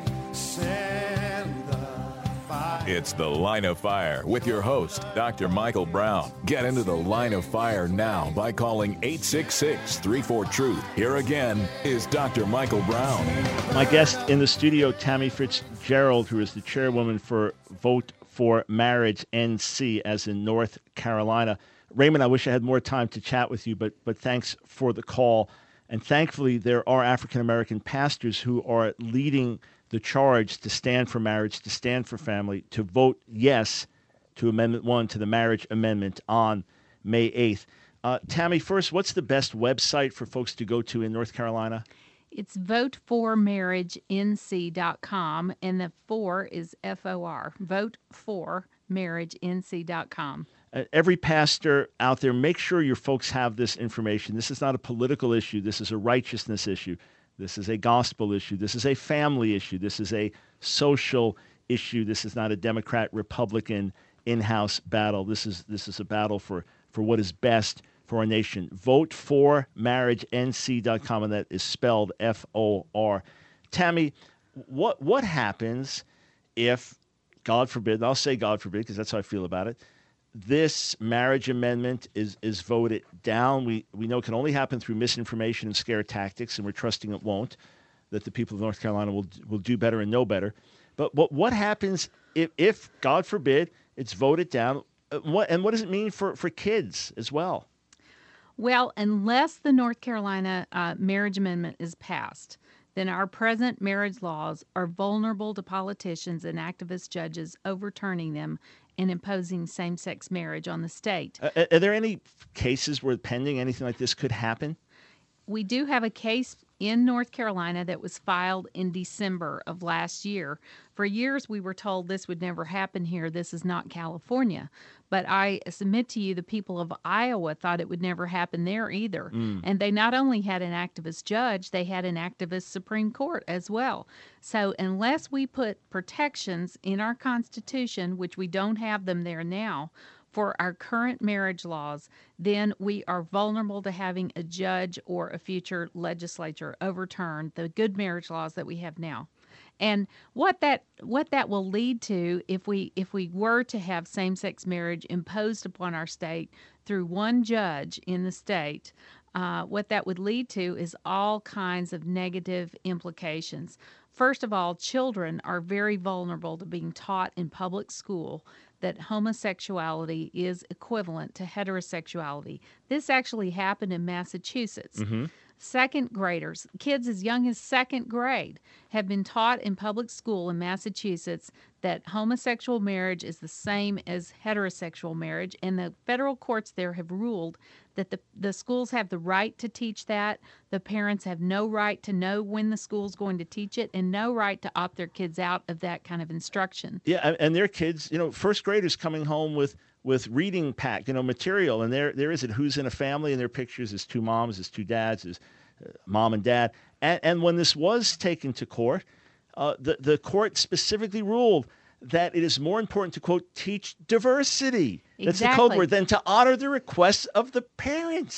send the fire. It's The Line of Fire with your host, Doctor Michael Brown. Get into the Line of Fire now by calling eight six six, three four, truth. Here again is Doctor Michael Brown. My guest in the studio, Tammy Fitzgerald, who is the chairwoman for Vote for Marriage N C, as in North Carolina. Raymond, I wish I had more time to chat with you, but but thanks for the call. And thankfully, there are African-American pastors who are leading the charge to stand for marriage, to stand for family, to vote yes to Amendment one, to the marriage amendment on May eighth. Uh, Tammy, first, what's the best website for folks to go to in North Carolina? It's vote for marriage n c dot com, and the four is F O R, vote for marriage n c dot com. Uh, every pastor out there, make sure your folks have this information. This is not a political issue. This is a righteousness issue. This is a gospel issue. This is a family issue. This is a social issue. This is not a Democrat-Republican in-house battle. This is this is a battle for, for what is best for our nation. vote for marriage n c dot com, and that is spelled F O R. Tammy, what what happens if, God forbid, and I'll say God forbid because that's how I feel about it, this marriage amendment is is voted down? We we know it can only happen through misinformation and scare tactics, and we're trusting it won't, that the people of North Carolina will will do better and know better. But what what happens if, if God forbid, it's voted down? Uh, What and what does it mean for, for kids as well? Well, unless the North Carolina uh, marriage amendment is passed, then our present marriage laws are vulnerable to politicians and activist judges overturning them and imposing same-sex marriage on the state. Uh, are there any cases where pending anything like this could happen? We do have a case in North Carolina that was filed in December of last year. For years, we were told this would never happen here. This is not California. But I submit to you, the people of Iowa thought it would never happen there either. Mm. And they not only had an activist judge, they had an activist Supreme Court as well. So unless we put protections in our Constitution, which we don't have them there now, for our current marriage laws, then we are vulnerable to having a judge or a future legislature overturn the good marriage laws that we have now. And what that what that will lead to, if we if we were to have same-sex marriage imposed upon our state through one judge in the state, uh, what that would lead to is all kinds of negative implications. First of all, children are very vulnerable to being taught in public school that homosexuality is equivalent to heterosexuality. This actually happened in Massachusetts. Mm-hmm. Second graders, kids as young as second grade, have been taught in public school in Massachusetts that homosexual marriage is the same as heterosexual marriage, and the federal courts there have ruled that the, the schools have the right to teach that. The parents have no right to know when the school's going to teach it, and no right to opt their kids out of that kind of instruction. Yeah, and- and their kids, you know, first graders coming home with with reading pack, you know, material, and there there is it who's in a family, and their pictures is two moms, is two dads, is uh, mom and dad. And, and when this was taken to court, uh, the the court specifically ruled that it is more important to, quote, teach diversity. That's the code Exactly. word, than to honor the requests of the parents.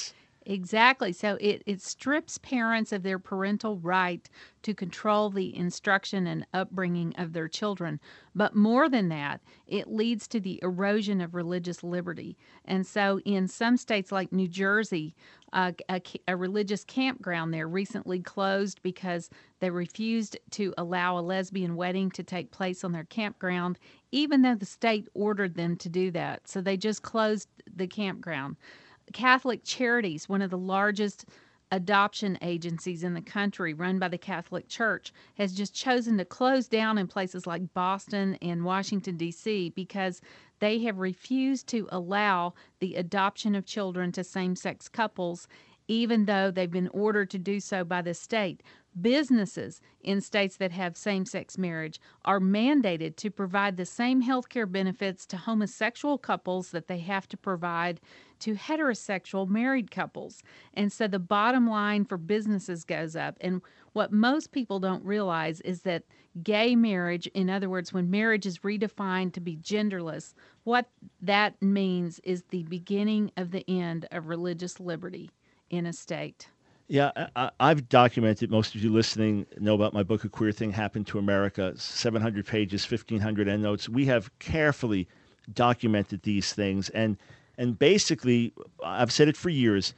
Exactly. So it, it strips parents of their parental right to control the instruction and upbringing of their children. But more than that, it leads to the erosion of religious liberty. And so in some states like New Jersey, uh, a, a religious campground there recently closed because they refused to allow a lesbian wedding to take place on their campground, even though the state ordered them to do that. So they just closed the campground. Catholic Charities, one of the largest adoption agencies in the country run by the Catholic Church, has just chosen to close down in places like Boston and Washington, D C because they have refused to allow the adoption of children to same-sex couples, even though they've been ordered to do so by the state. Businesses in states that have same-sex marriage are mandated to provide the same health care benefits to homosexual couples that they have to provide to heterosexual married couples. And so the bottom line for businesses goes up. And what most people don't realize is that gay marriage, in other words, when marriage is redefined to be genderless, what that means is the beginning of the end of religious liberty in a state. Yeah, I, I've documented, most of you listening know about my book, A Queer Thing Happened to America, seven hundred pages, fifteen hundred endnotes. We have carefully documented these things. And and basically, I've said it for years,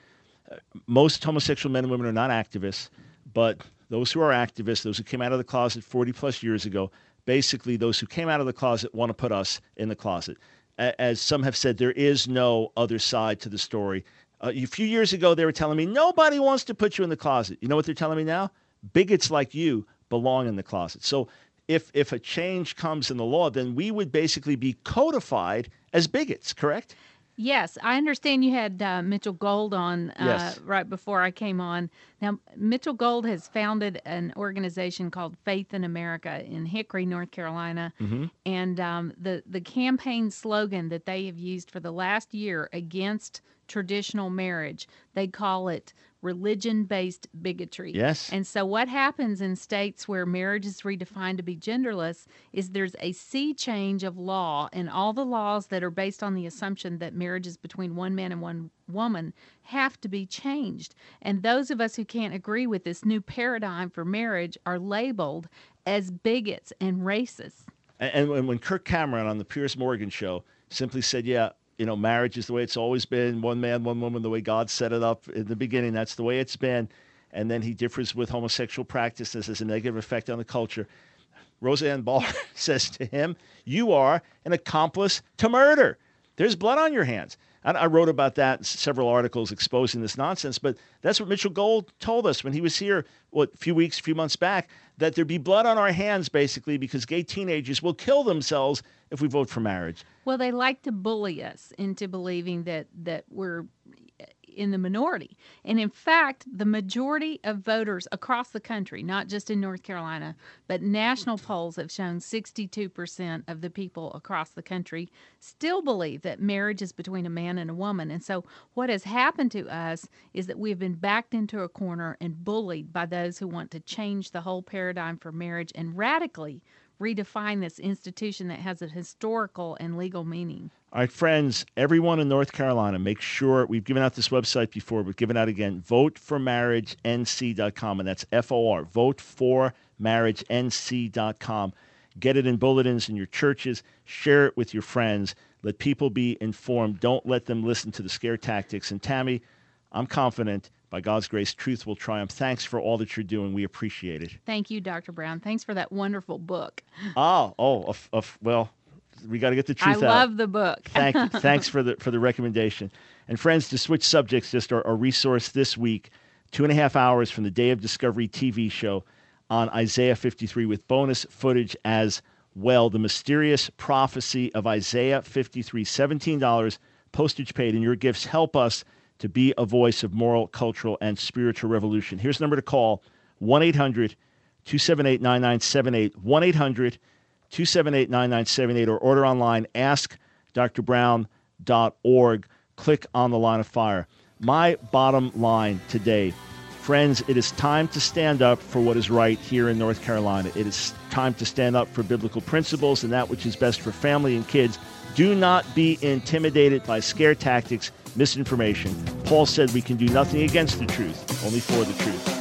most homosexual men and women are not activists, but those who are activists, those who came out of the closet forty plus years ago, basically those who came out of the closet want to put us in the closet. As some have said, there is no other side to the story. Uh, a few years ago, they were telling me, nobody wants to put you in the closet. You know what they're telling me now? Bigots like you belong in the closet. So if if a change comes in the law, then we would basically be codified as bigots, correct? Yes, I understand you had uh, Mitchell Gold on uh, Yes. right before I came on. Now, Mitchell Gold has founded an organization called Faith in America in Hickory, North Carolina. Mm-hmm. And um, the, the campaign slogan that they have used for the last year against traditional marriage, they call it religion-based bigotry. Yes. And so what happens in states where marriage is redefined to be genderless is there's a sea change of law, and all the laws that are based on the assumption that marriage is between one man and one woman have to be changed. And those of us who can't agree with this new paradigm for marriage are labeled as bigots and racists. And, and when Kirk Cameron on the Piers Morgan show simply said, yeah, you know, marriage is the way it's always been, one man, one woman, the way God set it up in the beginning. That's the way it's been. And then he differs with homosexual practices as a negative effect on the culture. Roseanne Barr says to him, you are an accomplice to murder. There's blood on your hands. And I wrote about that in several articles exposing this nonsense, but that's what Mitchell Gold told us when he was here, what, a few weeks, a few months back, that there'd be blood on our hands, basically, because gay teenagers will kill themselves if we vote for marriage. Well, they like to bully us into believing that, that we're in the minority. And in fact, the majority of voters across the country, not just in North Carolina, but national polls have shown sixty-two percent of the people across the country still believe that marriage is between a man and a woman. And so what has happened to us is that we've been backed into a corner and bullied by those who want to change the whole paradigm for marriage and radically redefine this institution that has a historical and legal meaning. All right, friends, everyone in North Carolina, make sure, we've given out this website before, but given out again, vote for marriage N C dot com, and that's F O R, vote for marriage N C dot com. Get it in bulletins in your churches, share it with your friends, let people be informed. Don't let them listen to the scare tactics. And Tammy, I'm confident, by God's grace, truth will triumph. Thanks for all that you're doing. We appreciate it. Thank you, Doctor Brown. Thanks for that wonderful book. Oh, oh, of, of, well, we got to get the truth out. I love the book. Thank you. Thanks for the for the recommendation. And friends, to switch subjects, just our, our resource this week, two and a half hours from the Day of Discovery T V show on Isaiah fifty-three with bonus footage as well. The Mysterious Prophecy of Isaiah fifty-three, seventeen dollars, postage paid, and your gifts help us to be a voice of moral, cultural, and spiritual revolution. Here's the number to call, one eight hundred two seven eight nine nine seven eight, one eight hundred two seven eight nine nine seven eight, or order online, ask dr brown dot org. Click on the Line of Fire. My bottom line today, friends, it is time to stand up for what is right here in North Carolina. It is time to stand up for biblical principles and that which is best for family and kids. Do not be intimidated by scare tactics, misinformation. Paul said we can do nothing against the truth, only for the truth.